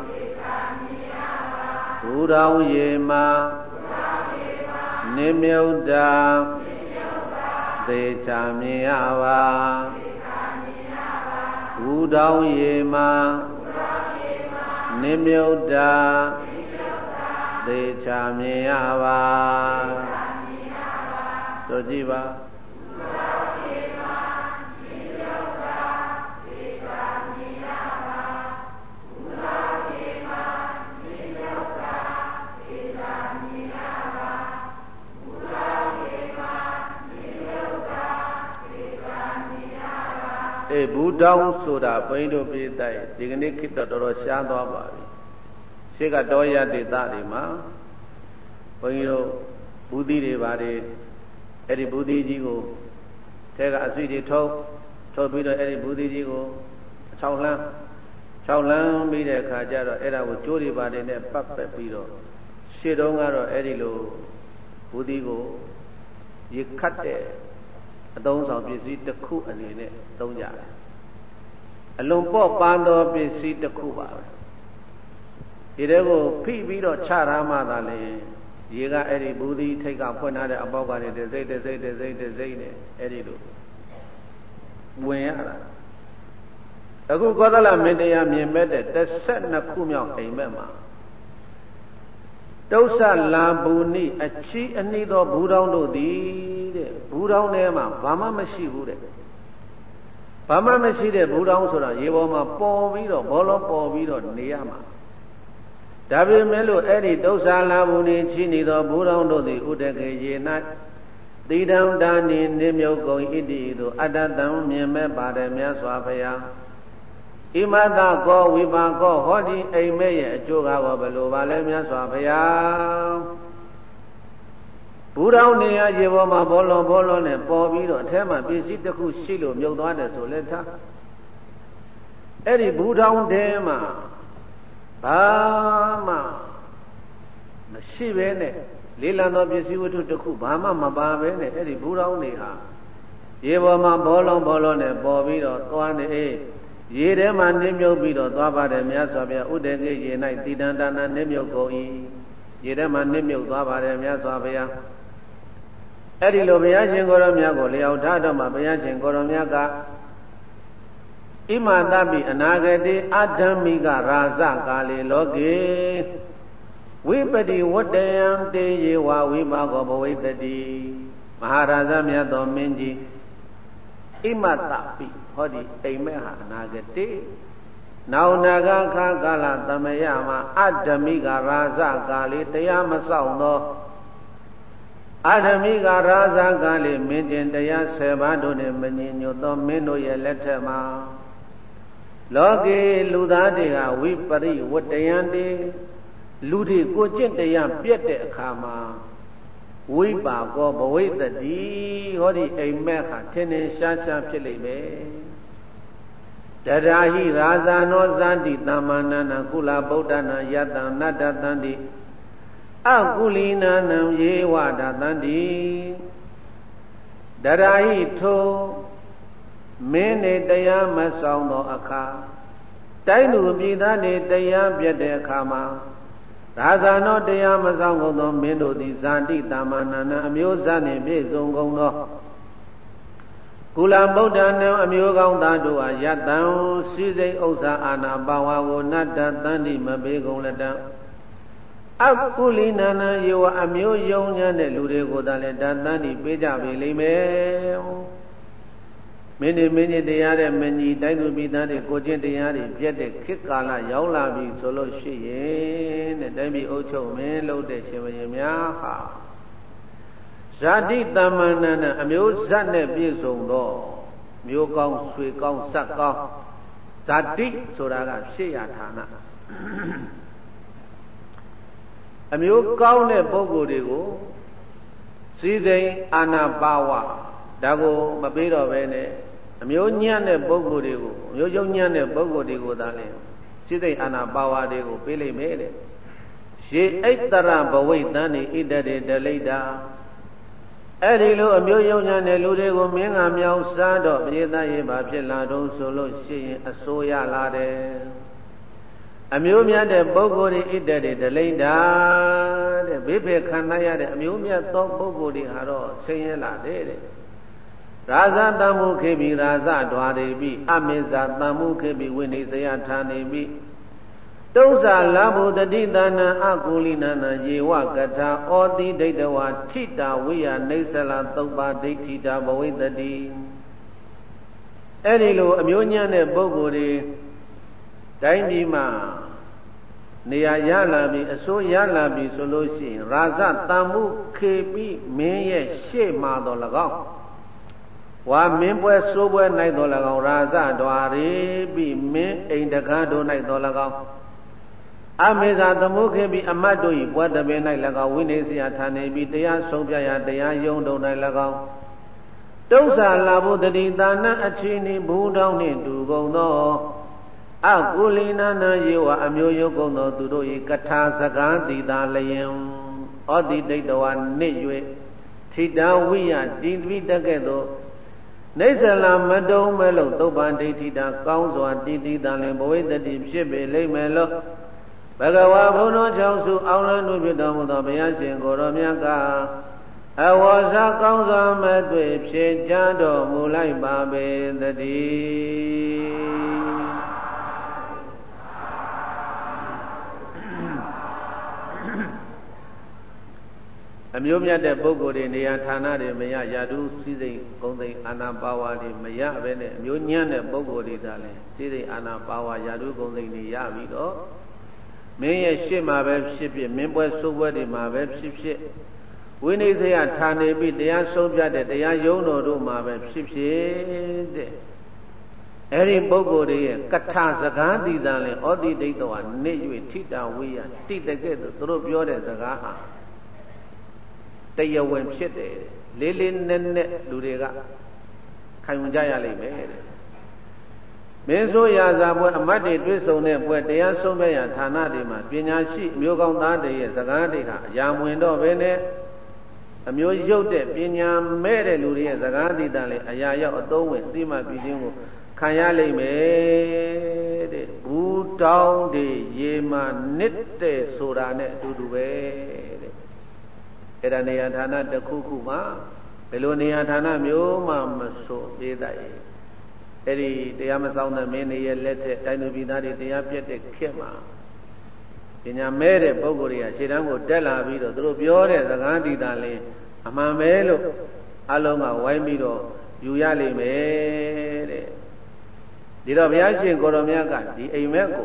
ဘူတောင်ရေမှာနိမြုပ်တာသေချာမြင်ရပါဘူတောင်ရေမှာနိမြုပ်တာသေချာမြင်ရပါဆိုကြည့်ပါဘူတောင်းဆိုတာဘုန်းကြီးတို့ပြည်တိုက်ဒီကနေ့ခေတ်တော်တော်ရှားသွားပါပြီရှေ့ကတောရဒေသတွေမှာဘုန်းကြီးတို့ဘူးသီးတွေပါတယ်အဲ့ဒီဘူးသီးကြီးကိုထဲကအဆွေတွေထုတ်ပြီးတော့အဲ့ဒီဘူးသီးကြီးကို6လမ်းပြီးတဲ့အခါကျတော့အဲ့ဒါကိုကျိုးတွေပါတယ်နဲ့ပတ်ပက်ပြီးတော့ရှေ့တုန်းကတော့အဲ့ဒီလိုဘူးသီးကိုရေခတ်တဲ့အသုံးဆောင်ပစ္စည်းတစ်ခုအနေနဲ့သုံးကြတယ်အလွန်ပေါ့ပန်းသောပစ္စည်းတစ်ခုပါပဲဒီတဲ့ကိုဖိပြီးတော့ချထားမှသာလေရေကအဲ့ဒီဘူးသီးထိတ်ကဖွင့်ထားတဲ့အပေါက်ကနေတစ်စိမ့်နဲ့အဲ့ဒီလိုဝင်ရတာအခုကောသလမင်းတရားမြင်မဲ့တဲ့12ခုမြောက်အိမ်မက်မှာတု္ဆလာဘူနိအချီအနှိသောဘူတောင်းတို့သည်တဲ့ဘူတောင်းထဲမှာဘာမှမရှိဘူးတဲ့ဘဘာမှမရှိတဲ့ဘူတောင်းဆိုတာရေပေါ်မှာပေါ်ပြီးတော့ဘောလုံးပေါ်ပြီးတော့နေရမှာဒါပေမဲ့လို့အဲ့ဒီတု္ဆာလာဘူးနေချိနေသောဘူတောင်းတို့သည်ဥဒကေရေ၌တိတံဒါနိနိမြုပ်ကုန်ဣတိတို့အတ္တတံမြင်မဲ့ပါတယ်မြတ်စွာဘုရားဣမတကောဝိပါကောဟောဒီအိမ်မဲ့ရဲ့အကျိုးကောဘယ်လိုပါလဲမြတ်စွာဘုရားဘူတောင်းနေရရေပေါ်မှာဘောလုံးနဲ့ပေါ်ပြီးတော့အထက်မှာပစ္စည်းတစ်ခုရှိလို့မြုပ်သွားတယ်ဆိုလဲထားအဲ့ဒီဘူတောင်းထဲမှာဘာမှမရှိပဲနဲ့လေးလံသောပစ္စည်းဝတ္ထုတစ်ခုဘာမှမပါပဲနဲ့အဲ့ဒီဘူတောင်းနေဟာရေပေါ်မှာဘောလုံးနဲ့ပေါ်ပြီးတော့သွားနေရေထဲမှာနစ်မြုပ်ပြီးတော့သွားပါတယ်မြတ်စွာဘုရားဥဒ္ဒေကိရေ၌တိတံဒါနနစ်မြုပ်ကုန်၏ရေထဲမှာနစ်မြုပ်သွားပါတယ်မြတ်စွာဘုရားအဲ့ဒီလိုဘုရားရှင်ကိုရောမြတ်ကိုလျောက်ထားတော့မှဘုရားရှင်ကိုရောမြတ်ကဣမတပိအနာဂတိအဓမ္မိကရာဇကာလေလောကေဝိပတိဝတ္တယံတေယေဝဝိပါကောဘဝိတ္တိမဟာရာဇမြတ်သောမင်းကြီးဣမတပိဟောဒီအိမ်မဲ့ဟာအနာဂတိနောင်နာဂခါကာလသမယမှာအဓမ္မိကရာဇကာလေတရားမဆောင်သောအဓမ္မိကရာဇကာလေမင်းကျင်တရား10ပါးတို့နဲ့မညီညွတ်သောမင်းတို့ရဲ့လက်ထက်မှာလောကေလူသားတွေကဝိပရိဝတ္တယံတေလူတွေကိုကျင့်တရားပြည့်တဲ့အခါမှာဝိပါကောဘဝိတ္တိဟောဒီအိမ်မက်ဟာထင်ထင်ရှားရှားဖြစ်လိမ့်မယ်တရာဟိရာဇာနောဇန္တိသမ္မာနန္ကုလဗုဒ္ဓနာယတံနတ္တတန္တိအကုလိနာနံယေဝဒတန္တိတရာဟိထိုမင်းနေတရားမဆောင်သောအခါတိုင်းသူပြည်သားနေတရားပြတ်တဲ့အခါမှာရာဇာနောတရားမဆောင်ကုန်သောမင်းတို့သည်ဇာတိတမ္မာနန္အမျိုးသားနှင့်ပြည့်စုံကုန်သောကုလဗုဒ္ဓနာအမျိုးကောင်းသားတို့အားယတံစီစိတ်ဥစ္စာအာနာပါဝါကိုနတ္တတန္တိမပေးကုန်လက်တံအကုလိနာနံယေဝအမျိုးယုံညာတဲ့လူတွေကိုသာလည်းတတန္တိပေးကြပေလိမ့်မယ်မင်းကြီးတရားတဲ့မင်းကြီးတိုင်းသူပြည်သားတွေကိုကျင့်တရားတွေပြည့်တဲ့ခေတ်ကာလရောက်လာပြီဆိုလို့ရှိရင်တဲ့တိုင်းပြည်အုပ်ချုပ်မင်းလုပ်တဲ့ရှင်ဘုရင်များဟာဇာတိတမ္မာနန္အမျိုးဇတ်နဲ့ပြည့်စုံတော့မျိုးကောင်းဆွေကောင်းဇတ်ကောင်းဇာတိဆိုတာကရှေ့ရဌာနအမျိုးကောင်းတဲ့ပုဂ္ဂိုလ်တွေကိုစီစိန်အာနာပါဝဒါကိုမပေးတော့ပဲနဲ့အမျိုးညံ့တဲ့ပုဂ္ဂိုလ်တွေကိုအမျိုးယုံညံ့တဲ့ပုဂ္ဂိုလ်တွေကိုသာလေစိတ်အာနာပါဝါတွေကိုပေးလိုက်မယ်တဲ့ရေအိတ်တရဘဝိတ္တန်ဤဣတတေဒလိတာအဲ့ဒီလိုအမျိုးယုံညံ့တဲ့လူတွေကိုမင်းကမြောင်စားတော့ပြေသားရေးပါဖြစ်လာတော့ဆိုလို့ရှိရင်အစိုးရလာတယ်အမျိုးမြတ်တဲ့ပုဂ္ဂိုလ်တွေဣတတေဒလိတာတဲ့ဘေးဖေခံရတဲ့အမျိုးမြတ်သောပုဂ္ဂိုလ်တွေဟာတော့ဆင်းရဲလာတယ်တဲ့ရာဇတံမုခေပိရာဇဒွာရေပိအမေဇာတံမုခေပိဝိနိစယဌာနေပိတုံ္စာလဘုတတိတနံအကုလိနနံယေဝကထာဩတိဒိဋ္ဌဝါထိတာဝိယနေဆလသုပ္ပါဒိဋ္ဌိတာဘဝိတ္တိအဲ့ဒီလိုအမျိုးညံ့တဲ့ပုဂ္ဂိုလ်တွေတိုင်းပြည်မှာနေရာရလာပြီအစိုးရလာပြီဆိုလို့ရှိရင်ရာဇတံမုခေပိမင်းရဲ့ရှေ့မှာတော့၎င်းဝါမင်းပွဲစိုးပွဲ၌တော်၎င်းရာဇဒွာရေပိမင်းအိမ်တကားတို့၌တော်၎င်းအမေဇာသမုခေပိအမတ်တို့၏ပွဲတပင်၌၎င်းဝိနည်းစရာဌာနေပြီးတရားဆုံးပြရာတရားယုံတို့၌၎င်းတုံ္စာလာဘုတတိတာနအချင်းဤဘူတောင်းနှင့်တူကုန်သောအကုလိနာနာယေဝအမျိုးယုတ်ကုန်သောသူတို့၏ကထာစကားတိတာလျင်ဩတိဒိဋ္ဌဝါနစ်၍ထိတာဝိယတိပိတကဲ့သို့နေဆလာမတုံးမဲ့လို့သုပ္ပန်ဒိဋ္ဌိတာကောင်းစွာတည်တည်တန်လင်ဘဝိတ္တိဖြစ်ပေလိမ့်မယ်လို့ဘဂဝါဘုန်းတော်၆စုအောင်လန်းတို့ဖြစ်တော်မူသောဘုရားရှင်ကိုရောမြတ်ကအဝါစာကောင်းစွာမဲ့တွေ့ဖြေချတော်မူလိုက်ပါပေတည်းအမျိုးမြတ်တဲ့ပုဂ္ဂိုလ်တွေနေရာဌာနတွေမရရာထူးစည်းစိမ်ဂုဏ်သိမ်းအာဏာပါဝါတွေမရဘဲနဲ့အမျိုးညံ့တဲ့ပုဂ္ဂိုလ်တွေသာလဲစည်းစိမ်အာဏာပါဝါရာထူးဂုဏ်သိမ်းတွေရပြီးတော့မင်းရဲ့ရှေ့မှာပဲဖြစ်ဖြစ်မင်းပွဲစိုးပွဲတွေမှာပဲဖြစ်ဖြစ်ဝိနည်းစရဌာနေပြီးတရားဆုံးဖြတ်တဲ့တရားယုံတော်တို့မှာပဲဖြစ်ဖြစ်တဲ့အဲ့ဒီပုဂ္ဂိုလ်တွေရဲ့ကထာစကားတည်တံလဲဩတိဒိဋ္ဌဝါနေ၍ထိတာဝိယတိတကဲ့သို့သူတို့ပြောတဲ့စကားဟာတရားဝင်ဖြစ်တယ်လေးလေးနက်နက်လူတွေကခံယူကြရလိမ့်မယ်တဲ့မင်းဆိုရာဇာပွဲအမတ်တွေတွေ့ဆုံတဲ့ပွဲတရားဆုံးဖြတ်ရာဌာနတွေမှာပညာရှိမျိုးကောင်းသားတွေရဲ့စကားတွေကအရာမဝင်တော့ဘဲနဲ့အမျိုးရုပ်တဲ့ပညာမဲ့တဲ့လူတွေရဲ့စကားတည်တံလဲအရာရောက်အသုံးဝင်သိမှပြည်ခြင်းကိုခံရလိမ့်မယ်တဲ့ဘူးတောင်းတွေရေမှနစ်တဲ့ဆိုတာနဲ့အတူတူပဲတဲ့အဲ့ဒါနေရာဌာနတစ်ခုခုမှာဘယ်လိုနေရာဌာနမျိုးမှမဆိုသေးတတ်ရဲ့အဲ့ဒီတရားမဆောင်တဲ့မင်းတွေရဲ့လက်ထက်တိုင်းသူပြည်သားတွေတရားပြတ်တဲ့ခေတ်မှာပညာမဲ့တဲ့ပုဂ္ဂိုလ်တွေကခြေတန်းကိုတက်လာပြီးတော့သူတို့ပြောတဲ့စကားတည်တာလဲအမှန်ပဲလို့အလုံးကဝိုင်းပြီးတော့ယူရလိမ့်မယ်တဲ့ဒီတော့ဘုရားရှင်ကိုရောမြတ်ကဒီအိမ်မက်ကို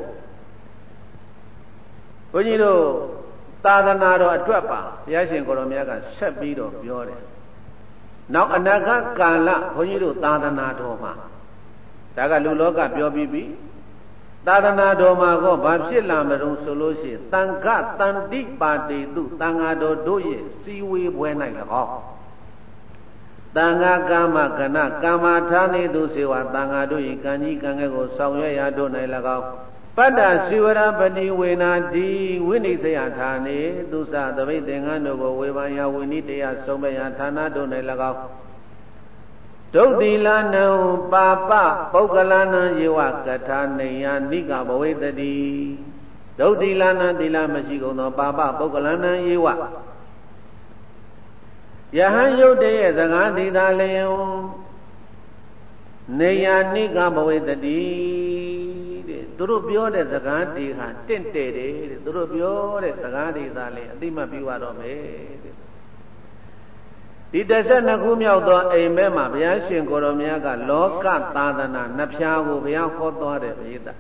ဘုန်းကြီးတို့သာသနာတော်အတွက်ပါဘုရားရှင်ကိုရောမြတ်ကဆက်ပြီးတော့ပြောတယ်နောက်အနာဂတ်ကာလဘုန်းကြီးတို့သာသနာတော်မှာဒါကလူလောကပြောပြီးပြီသာသနာတော်မှာကောဘာဖြစ်လာမလို့ဆိုလို့ရှိရင်တန်ခတန်တိပါတိတုတန်ဃာတော်တို့ရဲ့စီဝေးပွဲ၌၎င်းတန်ဃာကာမကဏကာမထာနေသူစေဝတန်ဃာတို့၏ကံကြီးကံငယ်ကိုဆောင်ရွက်ရာတို့၌၎င်းပတ္တစီဝရပတိဝေနာတိဝိနိစ္စယဌာနေသူစသပိသင်္ကန်းတို့ကိုဝေဘာယဝိနိတရားဆုံးမယဌာနတို့၌၎င်းဒုတိလနံပါပပုဂ္ဂလနံယေဝကထာနေယနိကဘဝေတတိဒုတိလနံသီလမရှိကုန်သောပါပပုဂ္ဂလနံယေဝယဟန်ယုတ်တရဲ့စကားဒီသာလျင်နေယနိကဘဝေတတိတဲ့သူတို့ပြောတဲ့စကားဒီဟာတင့်တယ်တဲ့သူတို့ပြောတဲ့စကားဒီသာလျင်အတိမပြုရတော့မယ်တဲ့ဒီ12ခုမြောက်သောအိမ်မဲမှာဘုရားရှင်ကိုရောမြတ်ကလောကသာသနာနှစ်ဖြားကိုဘုရားဟောသွားတယ်ပိဋက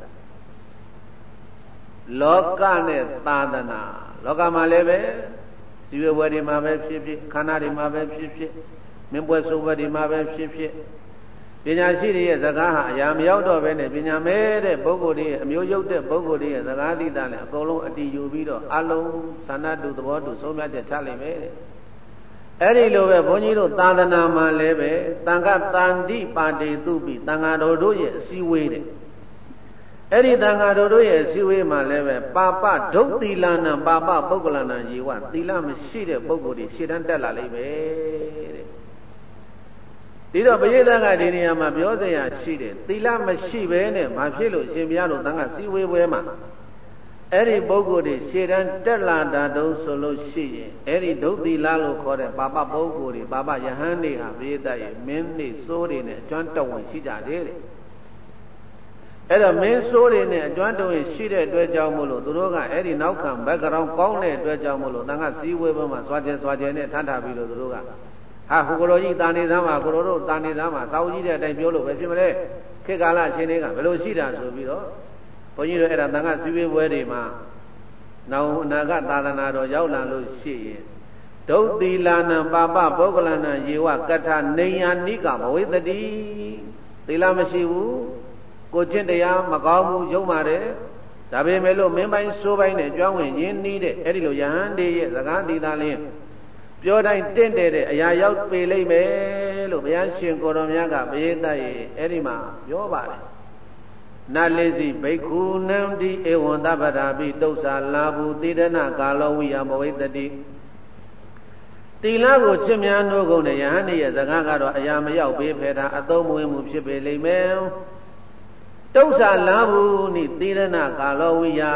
လောကနဲ့သာသနာလောကမှာလည်းပဲဇီဝဝတွေမှာပဲဖြစ်ဖြစ်ခန္ဓာတွေမှာပဲဖြစ်ဖြစ်မင်းပွဲဆိုပွဲတွေမှာပဲဖြစ်ဖြစ်ပညာရှိတွေရဲ့စကားဟာအရာမရောက်တော့ဘဲနဲ့ပညာမဲ့တဲ့ပုဂ္ဂိုလ်တွေရဲ့အမျိုးရုပ်တဲ့ပုဂ္ဂိုလ်တွေရဲ့စကားတိတာလည်းအကုန်လုံးအတည်ယူပြီးတော့အလုံးသန္တာတုသဘောတုဆုံးဖြတ်ချက်ချလိမ့်မယ်တဲ့အဲ့ဒီလိုပဲဘုန်းကြီးတို့သာသနာမှာလည်းပဲတန်ခတန်တိပါတိတုပိတန်ဃာတော်တို့ရဲ့အစည်းအဝေးတဲ့အဲ့ဒီတန်ဃာတော်တို့ရဲ့အစည်းအဝေးမှာလည်းပဲပါပဒုတ်တိလနာပါပပုဂ္ဂလနာယေဝသီလမရှိတဲ့ပုဂ္ဂိုလ်တွေရှေ့တန်းတက်လာလိမ့်မယ်တဲ့ဒီတော့ပရိသတ်ကဒီနေရာမှာပြောစရာရှိတယ်သီလမရှိဘဲနဲ့မဖြစ်လို့ရှင်ဘုရားတို့တန်ခစည်းဝေးပွဲမှာအဲ့ဒီပုဂ္ဂိုလ်တွေရှေ့တန်းတက်လာတာတုံးဆိုလို့ရှိရင်အဲ့ဒီဒုတိလလို့ခေါ်တဲ့ပါပပုဂ္ဂိုလ်တွေပါပယဟန်တွေဟာပရိသတ်ရဲ့မင်းတွေစိုးတွေနဲ့အကျွမ်းတဝင်ရှိကြတယ်တဲ့အဲ့တော့မင်းစိုးတွေနဲ့အကျွမ်းတဝင်ရှိတဲ့အတွက်ကြောင့်မို့လို့သူတို့ကအဲ့ဒီနောက်ခံ background ကောင်းတဲ့အတွက်ကြောင့်မို့လို့တန်ခစည်းဝေးပွဲမှာစွာကျဲနဲ့ထမ်းထားပြီးလို့သူတို့ကဟာဟိုကိုလိုကြီးတာနေသမ်းမှာကိုလိုတို့တာနေသမ်းမှာစာအုပ်ကြီးတဲ့အတိုင်းပြောလို့ပဲဖြစ်မလဲခေတ်ကာလအချိန်တွေကဘယ်လိုရှိတာဆိုပြီးတော့ဘုန်းကြီးတို့အဲ့ဒါတန်ခစည်းဝေးပွဲတွေမှာနောင်အနာဂတ်သာသနာတော်ရောက်လာလို့ရှိရင်ဒုတိလနာပါပပုဂ္ဂလနာယေဝကထာနေယနိကဘဝေတတိသီလမရှိဘူးကိုကျင့်တရားမကောင်းဘူးယုံပါတယ်ဒါပေမဲ့လို့မင်းပိုင်းစိုးပိုင်းနဲ့ကြွဝင်ရင်းနှီးတဲ့အဲ့ဒီလိုယဟန်တေရဲ့စကားတည်တာလင်းပြောတိုင်းတင့်တယ်တဲ့အရာရောက်ပေလိမ့်မယ်လို့ဘုရားရှင်ကိုရောမြတ်ကပရိသတ်ရဲ့အဲ့ဒီမှာပြောပါတယ်နလေစီဘိက္ခုနံတိဧဝံသဗ္ဗရာပိတုစ္ဆာလာဘူသေဒနာကာလောဝိယမဝိတတိတိလကိုချစ်များနှိုးကုန်တဲ့ယဟန်ရဲ့စကားကတော့အရာမရောက်ပေဖယ်တာအသုံးမဝင်မှုဖြစ်ပေလိမ့်မယ်တုစ္ဆာလာဘူနိသေဒနာကာလောဝိယ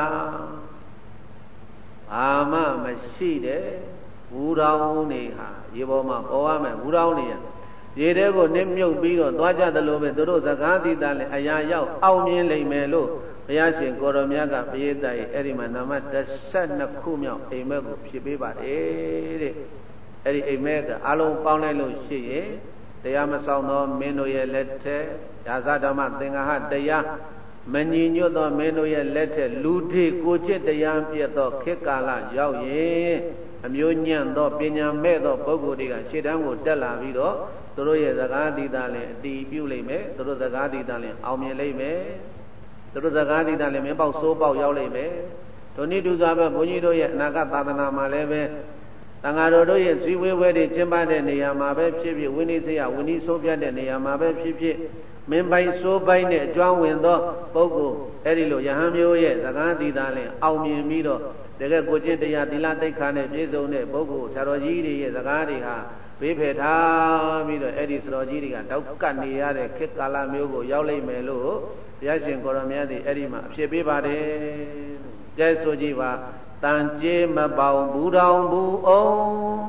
ဘာမှမရှိတဲ့ဘူတော်နေဟာရေပေါ်မှာပေါ်ရမယ်ဘူတော်နေရရေထဲကိုနစ်မြုပ်ပြီးတော့သွားကြသလိုပဲသူတို့စကားသိတာလည်းအရာရောက်အောင်မြင်လိမ့်မယ်လို့ဘုရားရှင်ကိုရောမြတ်ကပရိသတ်ရဲ့အဲ့ဒီမှာနံပါတ်12ခုမြောက်အိမ်မက်ကိုဖြစ်ပေးပါတယ်တဲ့အဲ့ဒီအိမ်မက်ကအလုံးပေါင်းလိုက်လို့ရှိရင်တရားမဆောင်သောမင်းတို့ရဲ့လက်ထက်ရာဇဓမ္မသင်္ဃဟတရားမညီညွတ်သောမင်းတို့ရဲ့လက်ထက်လူထိကိုချစ်တရားပြည့်သောခေတ်ကာလရောက်ရင်အမျိုးညံ့သောပညာမဲ့သောပုဂ္ဂိုလ်တွေကရှေ့တန်းကိုတက်လာပြီးတော့သူတို့ရဲ့စကားသီးသားလည်းအတီးပြုတ်လိမ့်မယ်သူတို့စကားသီးသားလည်းအောင်မြင်လိမ့်မယ်သူတို့စကားသီးသားလည်းမင်းပေါက်စိုးပေါက်ရောက်လိမ့်မယ်ဒုနိတုစွာပဲဘုန်းကြီးတို့ရဲ့အနာဂတ်သာသနာမှာလည်းပဲတန်ဃာတော်တို့ရဲ့ဇီဝေဝဲတွေကျင်းပတဲ့နေရာမှာပဲဖြစ်ဖြစ်ဝိနည်းစရဝိနည်းဆိုးပြတဲ့နေရာမှာပဲဖြစ်ဖြစ်မင်းပိုင်စိုးပိုင်နဲ့အကျွမ်းဝင်သောပုဂ္ဂိုလ်အဲ့ဒီလိုယဟန်မျိုးရဲ့စကားသီးသားလည်းအောင်မြင်ပြီးတော့တကယ်ကိုကျင့်တရားသီလတိတ်ခါနဲ့ပြည့်စုံတဲ့ပုဂ္ဂိုလ်ဆရာတော်ကြီးတွေရဲ့စကားတွေဟာဘေးဖယ်ထားပြီးတော့အဲ့ဒီဆရာတော်ကြီးတွေကတောက်ကတ်နေရတဲ့ခေတ်ကာလမျိုးကိုရောက်လိမ့်မယ်လို့ဘုရားရှင်ကိုရမကြီးအဲ့ဒီမှာအဖြစ်ပေးပါတယ်ကဲဆိုကြည့်ပါတန်ကြေးမပေါင်ဘူးတော်ဘူးအောင်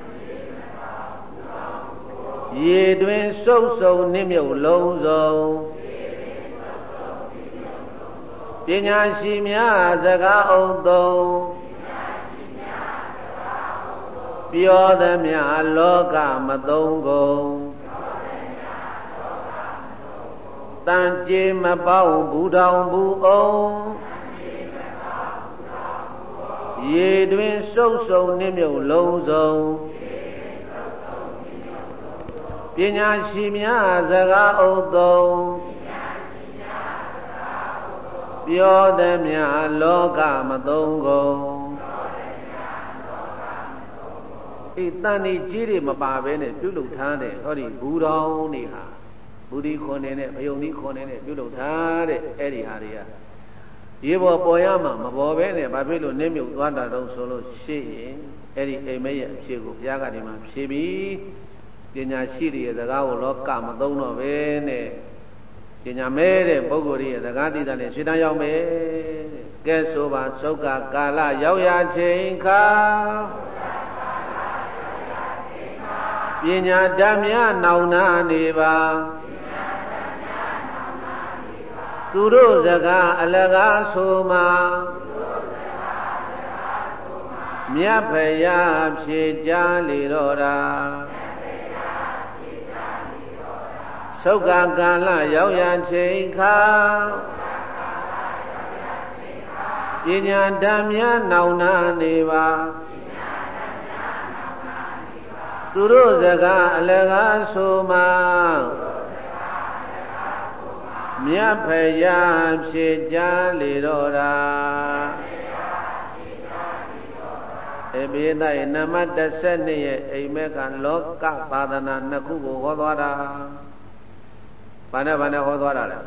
ရေတွင်စုပ်စုံနှင့်မြုပ်လုံးစုံပညာရှိများစကားအောင်သုံးပြောသည်များလောကမသုံးကုန်တန်ကြေးမပေါင်ဘူးတော်ဘူးအောင်ရေတွင်စုပ်စုံနှင့်မြုပ်လုံးစုံပညာရှိများစကားအုပ်သုံးပြောသည်များလောကမသုံးကုန်ဤတန်ဒီကြီးတွေမပါဘဲနဲ့ပြုလုပ်ထားတဲ့ဟောဒီဘူတော်နေဟာဘူဒီခွန်နေနဲ့ဘယုံဒီခွန်နေနဲ့ပြုလုပ်ထားတဲ့အဲ့ဒီဟာတွေကရေပေါ်ပေါ်ရမှာမပေါ်ဘဲနဲ့ဘာဖြစ်လို့နင်းမြုပ်သွားတာတော့ဆိုလို့ရှိရင်အဲ့ဒီအိမ်မက်ရဲ့အဖြစ်ကိုဘုရားကဒီမှာဖြေပြီးပညာရှိတွေရဲ့စကားကိုလောကမသုံးတော့ဘဲနဲ့ပညာမဲတဲ့ပုဂ္ဂိုလ်ရဲ့စကားတည်တယ်နဲ့ရှင်းတန်းရောက်မယ်ကဲဆိုပါသုက္ကကာလရောက်ရချိန်ခါပညာဓာတ်များနောင်နာနေပါသူတို့စကားအလကားဆိုမှာမြတ်ဖယားဖြေကြားလေတော့တာသုက္ကကာလရောက်ရချိန်ခါပညာဓာတ်များနောင်နာနေပါသူတို့စကားအလကားဆိုမှာမြတ်ဖယားဖြေကြားလေတော့တာဧပိသယနမ12ရဲ့အိမ်မက်ကလောကသာသနာ2ခုကိုဟောသွားတာဘာနဲ့ဟောသွားတာလဲ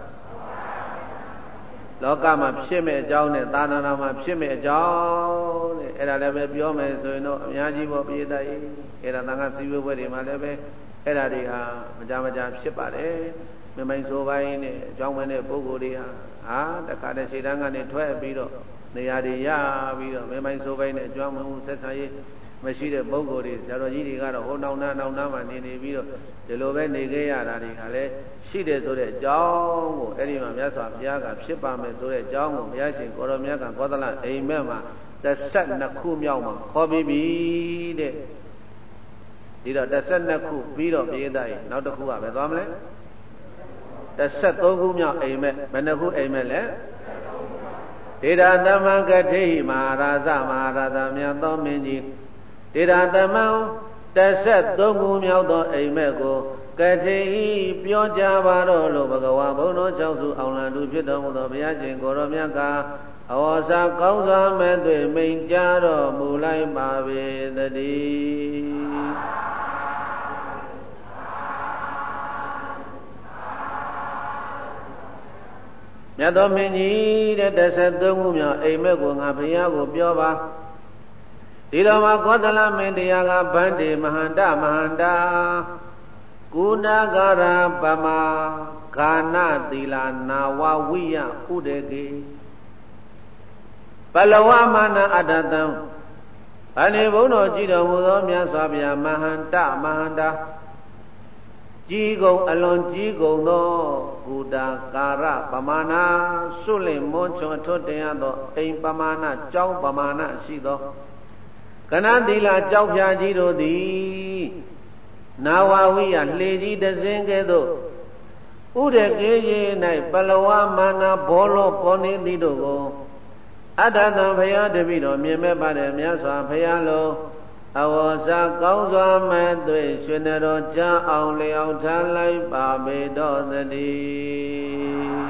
လောကမှာဖြစ်မဲ့အကြောင်းနဲ့သာသနာမှာဖြစ်မဲ့အကြောင်းတဲ့အဲ့ဒါလည်းပဲပြောမယ်ဆိုရင်တော့အများကြီးပေါ့ပိသယအဲ့ဒါသံဃာစည်းဝေးပွဲတွေမှာလည်းပဲအဲ့ဒါတွေဟာမကြဖြစ်ပါတယ်မမိုင်ဆိုပိုင်းနဲ့အကြောင်းဝင်တဲ့ပုဂ္ဂိုလ်တွေဟာတခါတည်းခြေတန်းကနေထွက်ပြီးတော့နေရာတွေရပြီးတော့မမိုင်ဆိုပိုင်းနဲ့အကြောင်းဝင်မှုဆက်ဆံရေးမရှိတဲ့ပုဂ္ဂိုလ်တွေဆရာတော်ကြီးတွေကတော့ဟိုနောင်နာမှာနေပြီးတော့ဒီလိုပဲနေခဲ့ရတာတွေကလည်းရှိတယ်ဆိုတဲ့အကြောင်းကိုအဲ့ဒီမှာမြတ်စွာဘုရားကဖြစ်ပါမယ်ဆိုတဲ့အကြောင်းကိုဘုရားရှင်ကိုရောမြတ်ကကောသလအိမ်မက်မှာ12ခုမြောက်မှာခေါ်ပြီးပြီတဲ့ဒီတော့12ခုပြီးတော့ပြေးသားရင်နောက်တစ်ခုကပဲသွားမလဲ13ခုမြောက်အိမ်မက်ဘယ်နှခုအိမ်မက်လဲဒေဒာသမံကတိမဟာရာဇမြတ်သောမင်းကြီးဒေဒာသမံ13ခုမြောက်သောအိမ်မက်ကိုကတိပြောကြပါတော့လို့ဘဂဝါဘုန်းတော်6စုအောင်လံသူဖြစ်တော်မူသောဘုရားရှင်ကိုရောမြတ်ကအဝါစာကောင်းစွာမဲ့သွေမိန်ကြတော်မူလိုက်ပါပေသတည်းမြတ်သောမင်းကြီးတဲ့13ခုမြောက်အိမ်မက်ကိုငါဘုရားကိုပြောပါဒီတော်မှာကောသလမင်းတရားကဗန္တိမဟာန္တာကုဏဂရပမဂာနသီလာနာဝဝိယဥဒေကေပလဝမာနအတ္တတံအနေဘုန်းတော်ကြည်တော်မူသောမြတ်စွာဘုရားမဟာန္တာကြီးကုန်အလွန်ကြီးကုန်သောကုတာကာရပမာဏစွလင်မွန်းချွန်ထွတ်တင်ရသောအိမ်ပမာဏကြောင်းပမာဏရှိသောကကနသီလကြောက်ဖြာကြီးတို့သည်နာဝဝိယလှေကြီးတစင်းကဲ့သို့ဥဒကေရေ၌ပလဝမာနာဘောလောပေါ်နေသည်တို့ကိုအတ္တတံဘုရားတပည့်တော်မြင်မဲ့ပါတယ်မြတ်စွာဘုရားလိုအဝေါ်စာကောင်းစွာမဲ့သွေရွှေနတော်ကြားအောင်လျောက်ထားလိုက်ပါပေတော်သတည်း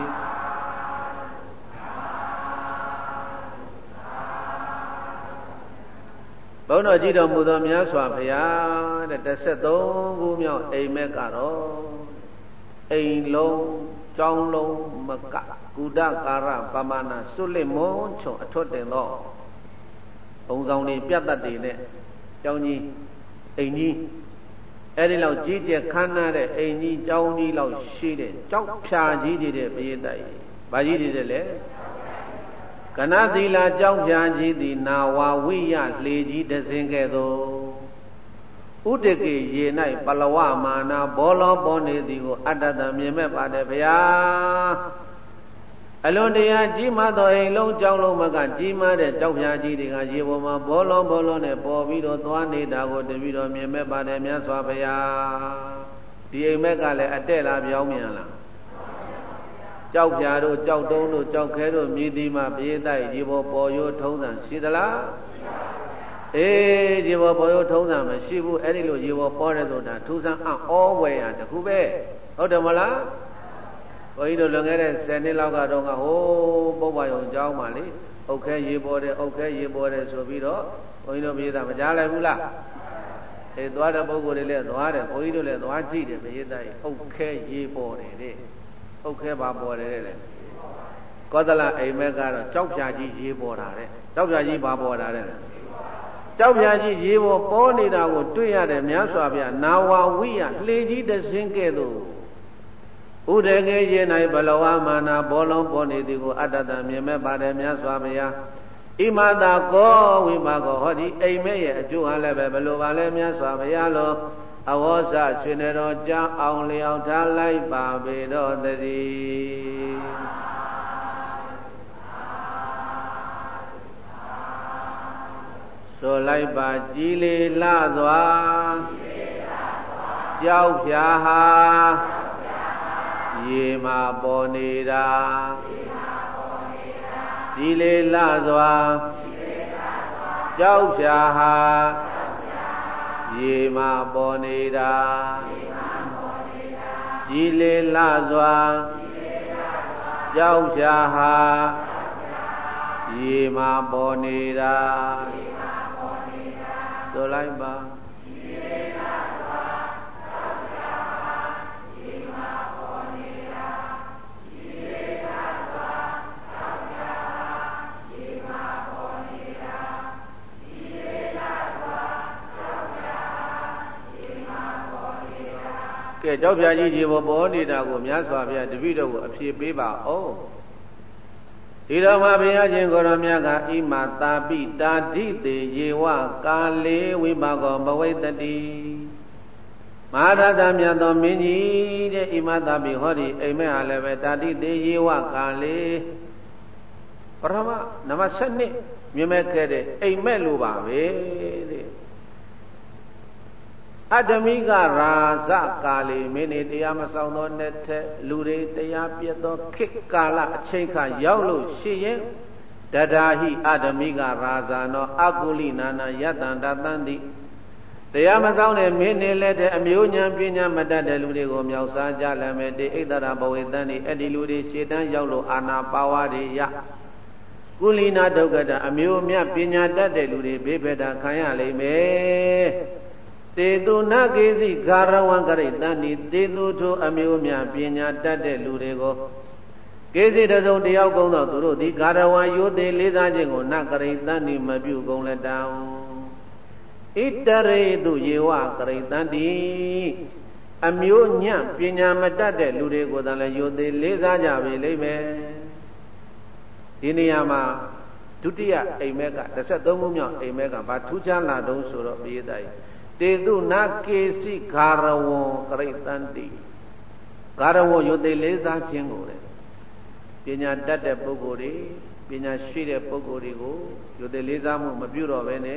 ဘုန်းတော်ကြည်တော်မူသောမြတ်စွာဘုရားတဲ့13ခုမြောက်အိမ်မက်ကတော့အိမ်လုံးကျောင်းလုံးမကကုဒကာရပမာဏစွလစ်မွန်ချုံအထွတ်တင်သောပုံဆောင်တွေပြတ်တတ်တွေနဲ့ကျောင်းကြီးအိမ်ကြီးအဲ့ဒီလောက်ကြီးကျယ်ခမ်းနားတဲ့အိမ်ကြီးကျောင်းကြီးလောက်ရှိတဲ့ကြောက်ဖြာကြီးတဲ့ပရိသတ်ကြီးဘာကြီးတွေလဲကနသီလာကြောက်ဖြာကြီးသည်နာဝဝိယလှေကြီးတစင်းကဲ့သို့ဥဒကေရေ၌ပလဝမာနာဘောလောပေါ်နေသည်ကိုအတ္တတံမြင်မဲ့ပါတယ်ဗျာအလွန်တရာကြီးမားသောအိမ်လုံးကြောင်းလုံးမကကြီးမားတဲ့ကြောက်ဖြာကြီးတွေကရေပေါ်မှာဘောလောနဲ့ပေါ်ပြီးတော့သွားနေတာကိုတပည့်တော်မြင်မဲ့ပါတယ်မြတ်စွာဘုရားဒီအိမ်မက်ကလည်းအတက်လားပြောင်းမြန်လားကြောက်ဖြာတို့ကြောက်တုံးတို့ကြောက်ခဲတို့မြည်သည်မှာပြေးတိုက်ရေပေါ်ပေါ်ရိုးထုံးစံရှိသလားအေးရေပေါ်ပေါ်ရိုးထုံးစံမရှိဘူးအဲ့ဒီလိုရေပေါ်ပေါ်တဲ့ဆိုတာထူးဆန်းအော်ဝဲရတခုပဲဟုတ်တယ်မလားဘုန်းကြီးတို့လွန်ခဲ့တဲ့10နှစ်လောက်ကတော့ဟိုးပုပ္ပယုံကျောင်းမှာလေအုတ်ခဲရေပေါ်တယ်အုတ်ခဲရေပေါ်တယ်ဆိုပြီးတော့ဘုန်းကြီးတို့ပြေးတာမကြားလိုက်ဘူးလားအေးသွားတဲ့ပုဂ္ဂိုလ်တွေလည်းသွားတယ်ဘုန်းကြီးတို့လည်းသွားကြည့်တယ်ပြေးတာအုတ်ခဲရေပေါ်တယ်တဲ့အုတ်ခဲပါပေါ်တယ်တဲ့ကောသလအိမ်မက်ကတော့ကြောက်ဖြာကြီးရေပေါ်တာတဲ့ကြောက်ဖြာကြီးပါပေါ်တာတဲ့ကြောက်ဖြာကြီးရေပေါ်နေတာကိုတွေ့ရတယ်မြတ်စွာဘုရားနာဝဝိယလှေကြီးတစင်းကဲ့သို့ဥဒကေရေ၌ဘလဝမာနာဘောလုံးပေါ်နေသည်ကိုအတ္တတံမြင်မဲ့ပါတယ်မြတ်စွာဘုရားဣမတာကောဝိပါကောဟောဒီအိမ်မက်ရဲ့အကျိုးဟာလည်းပဲဘလို့ပါလဲမြတ်စွာဘုရားလိုအဝေါ်စရွှေနေတော်ကြားအောင်လျောက်ထားလိုက်ပါပေတော်တည်းဆိုလိုက်ပါကြည်လေလှစွာကြောက်ဖြာဟာရေမှာပေါ်နေတာကြည်လေလှစွာကြောက်ဖြာဟာရေမှာပေါ်နေတာကြည်လေလှစွာကြောက်ဖြာဟာရေမှာပေါ်နေတာဆိုလိုက်ပါကဲကြောက်ဖြာကြီးရေပေါ်နေတာကိုမြတ်စွာဘုရားတပည့်တော်ကိုအဖြေပေးပါအောင်ဒီတော်မှာဘုရားရှင်ကိုရောမြတ်ကဣမတာပိတာဓိတေယေဝကာလေဝိပါကောဘဝိတ္တိမဟာရသမြတ်သောမင်းကြီးတဲ့ဣမတာပိဟောဒီအိမ်မက်ဟာလည်းပဲတာဓိတေယေဝကာလေပရမနမ7မြင်မဲ့ခဲ့တဲ့အိမ်မက်လိုပါပဲတဲ့အတ္တမိကရာဇကာလေမင်းနေတရားမဆောင်သောနဲ့ထက်လူတွေတရားပြတ်သောခေတ်ကာလအချိန်ခါရောက်လို့ရှိရင်တဒါဟိအတ္တမိကရာဇာနောအကုလိနာနာယတ္တန္တတန္တိတရားမဆောင်တဲ့မင်းနေလက်တဲ့အမျိုးညာပညာမတတ်တဲ့လူတွေကိုမြောက်စားကြလည်းမဲ့တိဣတရဘဝေတန်ဒီအဲ့ဒီလူတွေရှေတန်းရောက်လို့အာနာပါဝါတွေရကုလိနာဒုက္ကတအမျိုးမြတ်ပညာတတ်တဲ့လူတွေဘေးဘက်တာခံရလိမ့်မယ်တေတုနာကေစီဂါရဝံကရိတန်ဒီတေတုထိုအမျိုးများပညာတတ်တဲ့လူတွေကိုကေစီတစုံတယောက်ကုန်းသောသူတို့သည်ဂါရဝံယိုသေးလေးစားခြင်းကိုနကရိတန်ဒီမပြုကုန်လက်တံဣတရေတုယေဝကရိတန်ဒီအမျိုးညံ့ပညာမတတ်တဲ့လူတွေကိုသာလည်းယိုသေးလေးစားကြပြီလိမ့်မယ်ဒီနေရာမှာဒုတိယအိမ်မက်က13ခုမြောက်အိမ်မက်ကဘာထူးခြားလာတုံးဆိုတော့ပြေးတိုင်းတေတုနာကေစီဂါရဝံကရိတန္တိဂါရဝံယုတ်သိလေးစားခြင်းကိုလေပညာတတ်တဲ့ပုဂ္ဂိုလ်တွေပညာရှိတဲ့ပုဂ္ဂိုလ်တွေကိုယုတ်သိလေးစားမှုမပြုတော့ဘဲနဲ့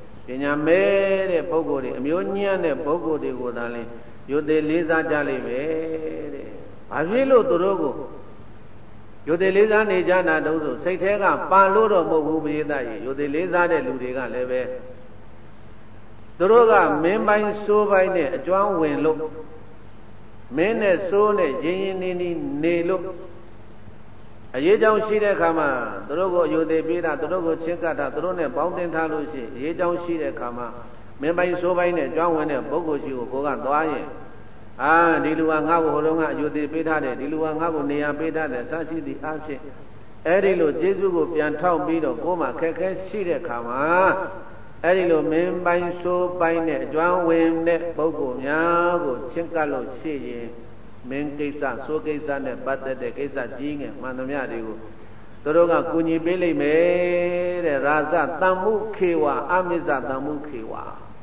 ပညာမဲ့တဲ့ပုဂ္ဂိုလ်တွေအမျိုးညံ့တဲ့ပုဂ္ဂိုလ်တွေကိုသာလဲယုတ်သေးလေးစားကြလိမ့်မယ်တဲ့။ဘာဖြစ်လို့သူတို့ကိုယုတ်သေးလေးစားနေကြတာတုံးဆိုစိတ်ထဲကပါလို့တော့မဟုတ်ဘူးပရိသတ်ကြီးယုတ်သေးလေးစားတဲ့လူတွေကလည်းပဲသူတို့ကမင်းပိုင်းစိုးပိုင်းနဲ့အကျွမ်းဝင်လို့မင်းနဲ့စိုးနဲ့ရင်းရင်းနှီးနှီးနေလို့အရေးကြောင်းရှိတဲ့အခါမှာသူတို့ကိုယုတ်သေးပေးတာသူတို့ကိုချင်းကပ်တာသူတို့နဲ့ပေါင်းတင်ထားလို့ရှိရင်အရေးကြောင်းရှိတဲ့အခါမှာမင်းပိုင်းစိုးပိုင်းနဲ့အကျွမ်းဝင်တဲ့ပုဂ္ဂိုလ်ရှိကိုကသွားရင်ဒီလူကငါ့ကိုဟိုတုန်းကယုတ်သေးပေးထားတယ်ဒီလူကငါ့ကိုနေရာပေးထားတယ်စရှိသည့်အဖြစ်အဲ့ဒီလိုကျေးဇူးကိုပြန်ထောက်ပြီးတော့ကိုယ်မှခက်ခဲရှိတဲ့အခါမှာအဲ့ဒီလိုမင်းပိုင်းစိုးပိုင်းနဲ့အကျွမ်းဝင်တဲ့ပုဂ္ဂိုလ်များကိုချင်းကပ်လို့ရှိရင်မင်းကိစ္စစိုးကိစ္စနဲ့ပတ်သက်တဲ့ကိစ္စကြီးငယ်မှန်သမျှတွေကိုသူတို့ကကူညီပေးလိမ့်မယ်တဲ့ရာဇတမ္မှုခေဝအမိစ္ဆတမ္မှုခေဝ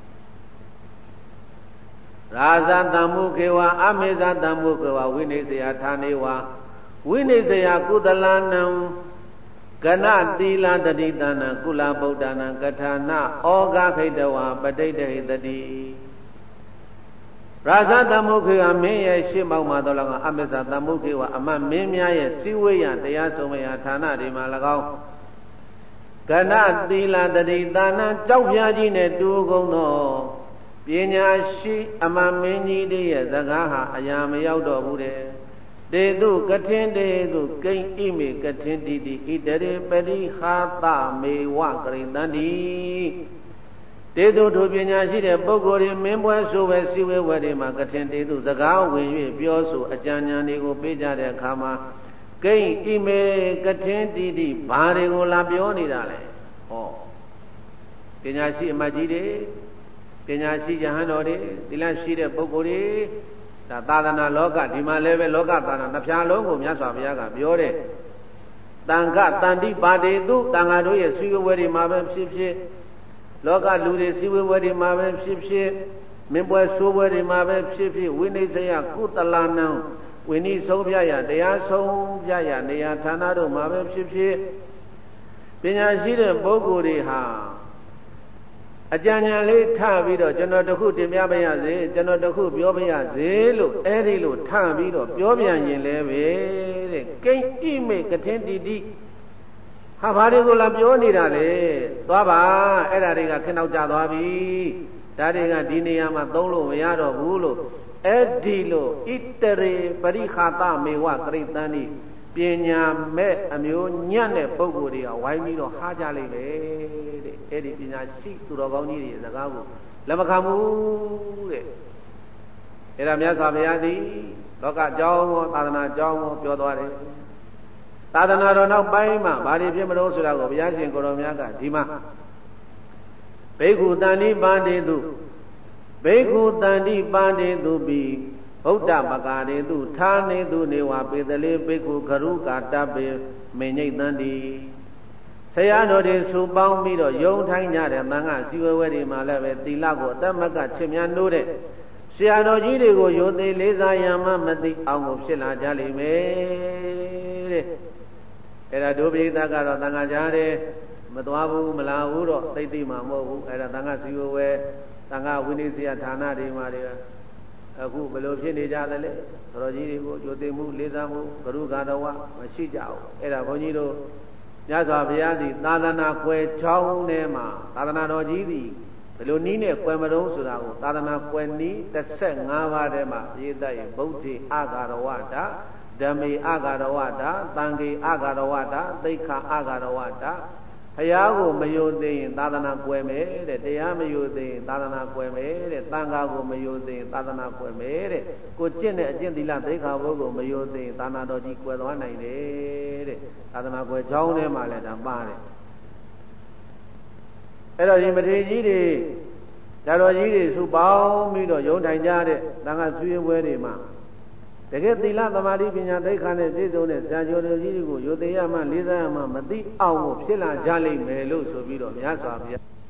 ရာဇတမ္မှုခေဝအမိစ္ဆတမ္မှုခေဝဝိနိစ္စယဌာနေဝဝိနိစ္စယကုသလနံကဏသီလတတိတနာကုလဗုဒ္ဓနာကထာနာဩဃခိတဝပဋိတဟိတတိရာဇတမုခေဝမင်းရဲ့ရှေ့မောက်မှာတော့၎င်းအမစ္ဆတမုခေဝအမတ်မင်းများရဲ့စိဝေယတရားဆုံးမရာဌာနတွေမှာ၎င်းကဏသီလတတိတနာကြောက်ပြားကြီးနဲ့တူကုန်သောပညာရှိအမတ်မင်းကြီးတွေရဲ့စကားဟာအရာမရောက်တော့ဘူးတဲ့တေတုကထင်တေတုကိဉ္ဣမေကထင်တိတိဣတရေပရိဟာသမေဝကရိတန္တိတေတုတို့ပညာရှိတဲ့ပုဂ္ဂိုလ်တွေမင်းပွဲဆိုပဲစီဝဲဝဲတွေမှာကထင်တေတုစကားဝင်၍ပြောဆိုအကြံဉာဏ်တွေကိုပေးကြတဲ့အခါမှာကိဉ္ဣမေကထင်တိတိဘာတွေကိုလာပြောနေတာလဲဟောပညာရှိအမတ်ကြီးတွေပညာရှိယဟန်တော်တွေသီလရှိတဲ့ပုဂ္ဂိုလ်တွေဒါသာသနာလောကဒီမှာလည်းပဲလောကသာသနာနှစ်ဖြာလုံးကိုမြတ်စွာဘုရားကပြောတဲ့တန်ခတန်တိပါတေတုတန်ဃာတို့ရဲ့စီဝဲတွေမှာပဲဖြစ်ဖြစ်လောကလူတွေစီဝဲတွေမှာပဲဖြစ်ဖြစ်မင်းပွဲဆိုးပွဲတွေမှာပဲဖြစ်ဖြစ်ဝိနိစ္စယကုသလနံဝိနည်းဆုံးပြရတရားဆုံးပြရနေရာဌာနတို့မှာပဲဖြစ်ဖြစ်ပညာရှိတဲ့ပုဂ္ဂိုလ်တွေဟာအကြံဉာဏ်လေးထပြီးတော့ကျွန်တော်တခုတင်ပြပါရစေကျွန်တော်တခုပြောပါရစေလို့အဲ့ဒီလိုထပြီးတော့ပြောပြန်ရင်လည်းပဲတဲ့ကိဉ္ဣမေကထင်တိတိဟာဘာတွေကိုလာပြောနေတာလဲသွားပါအဲ့ဒါတွေကခနောက်ကြသွားပြီဒါတွေကဒီနေရာမှာသုံးလို့မရတော့ဘူးလို့အဲ့ဒီလိုဣတရေပရိဟာသမေဝကရိတန္တိပညာမဲ့အမျိုးညံ့တဲ့ပုဂ္ဂိုလ်တွေကဝိုင်းပြီးတော့ဟာကြလိမ့်မယ်တဲ့အဲ့ဒီပညာရှိသူတော်ကောင်းကြီးတွေစကားကိုလက်မခံဘူးတဲ့အဲ့ဒါမြတ်စွာဘုရားသည်လောကကြောင်းကိုသာသနာကြောင်းကိုပြောသွားတယ်သာသနာတော်နောက်ပိုင်းမှာဘာတွေဖြစ်မလို့ဆိုတာကိုဘုရားရှင်ကိုတော်မြတ်ကဒီမှာဘိက္ခုတန္တိပါတေတုဘိက္ခုတန္တိပါတေတုပိဗုဒ္ဓပကာရေတုဌာနေတုနေဝပေတလေဘိက္ခုခရုကာတပေမေညိတ်တန္တိဆရာတော်တွေစုပေါင်းပြီးတော့ယုံထိုင်းကြတဲ့သံဃာစီဝဲဝဲတွေမှာလည်းပဲသီလကိုအတ္တမကချစ်မြတ်နိုးတဲ့ဆရာတော်ကြီးတွေကိုယုံသေးလေးစားရမှမသိအောင်ကိုဖြစ်လာကြလိမ့်မယ်တဲ့အဲ့ဒါဒုပိသကတော့သံဃာကြားတယ်မသွားဘူးမလာဘူးတော့သိသိမှမဟုတ်ဘူးအဲ့ဒါသံဃာစီဝဲဝဲသံဃာဝိနည်းဆရာဌာနတွေမှာတွေအခုဘယ်လိုဖြစ်နေကြသလဲတော်ကြီးတွေကိုယုံသေးမှုလေးစားမှုဂရုကာတော်ဝမရှိကြဘူးအဲ့ဒါဘုန်းကြီးတို့မြတ်စွာဘုရားသည်သာသနာကွယ်ချောင်းထဲမှာသာသနာတော်ကြီးသည်ဘယ်လိုနည်းနဲ့ကွယ်မတော်ဆိုတာကိုသာသနာကွယ်နည်း15ပါးထဲမှာရေးတတ်ရင်ဗုဒ္ဓေအာဂါရဝတာဓမ္မေအာဂါရဝတာသံဃေအာဂါရဝတာသိက္ခာအာဂါရဝတာဘုရားကိုမယုံသိရင်သာသနာကွယ်မယ်တဲ့တရားမယုံသိရင်သာသနာကွယ်မယ်တဲ့သံဃာကိုမယုံသိရင်သာသနာကွယ်မယ်တဲ့ကိုကျင့်တဲ့အကျင့်သီလသိက္ခာဘုကိုမယုံသိရင်သာသနာတော်ကြီးကွယ်သွားနိုင်တယ်တဲ့သာသနာကွယ်ချောင်းထဲမှာလည်းဒါပါတယ်အဲ့တော့ဒီမထေရကြီးတွေဓာတော်ကြီးတွေစုပေါင်းပြီးတော့ယုံထိုင်ကြတဲ့သံဃာဆွေးပွဲတွေမှာတကယ်သီလသမာဓိပညာသိက္ခာနဲ့ပြည့်စုံတဲ့ဆရာကျော်တော်ကြီးတွေကိုယုံသေးရမှလေးစားရမှမသိအောင်ကိုဖြစ်လာကြလိမ့်မယ်လို့ဆိုပြီးတော့မြတ်စွာဘုရား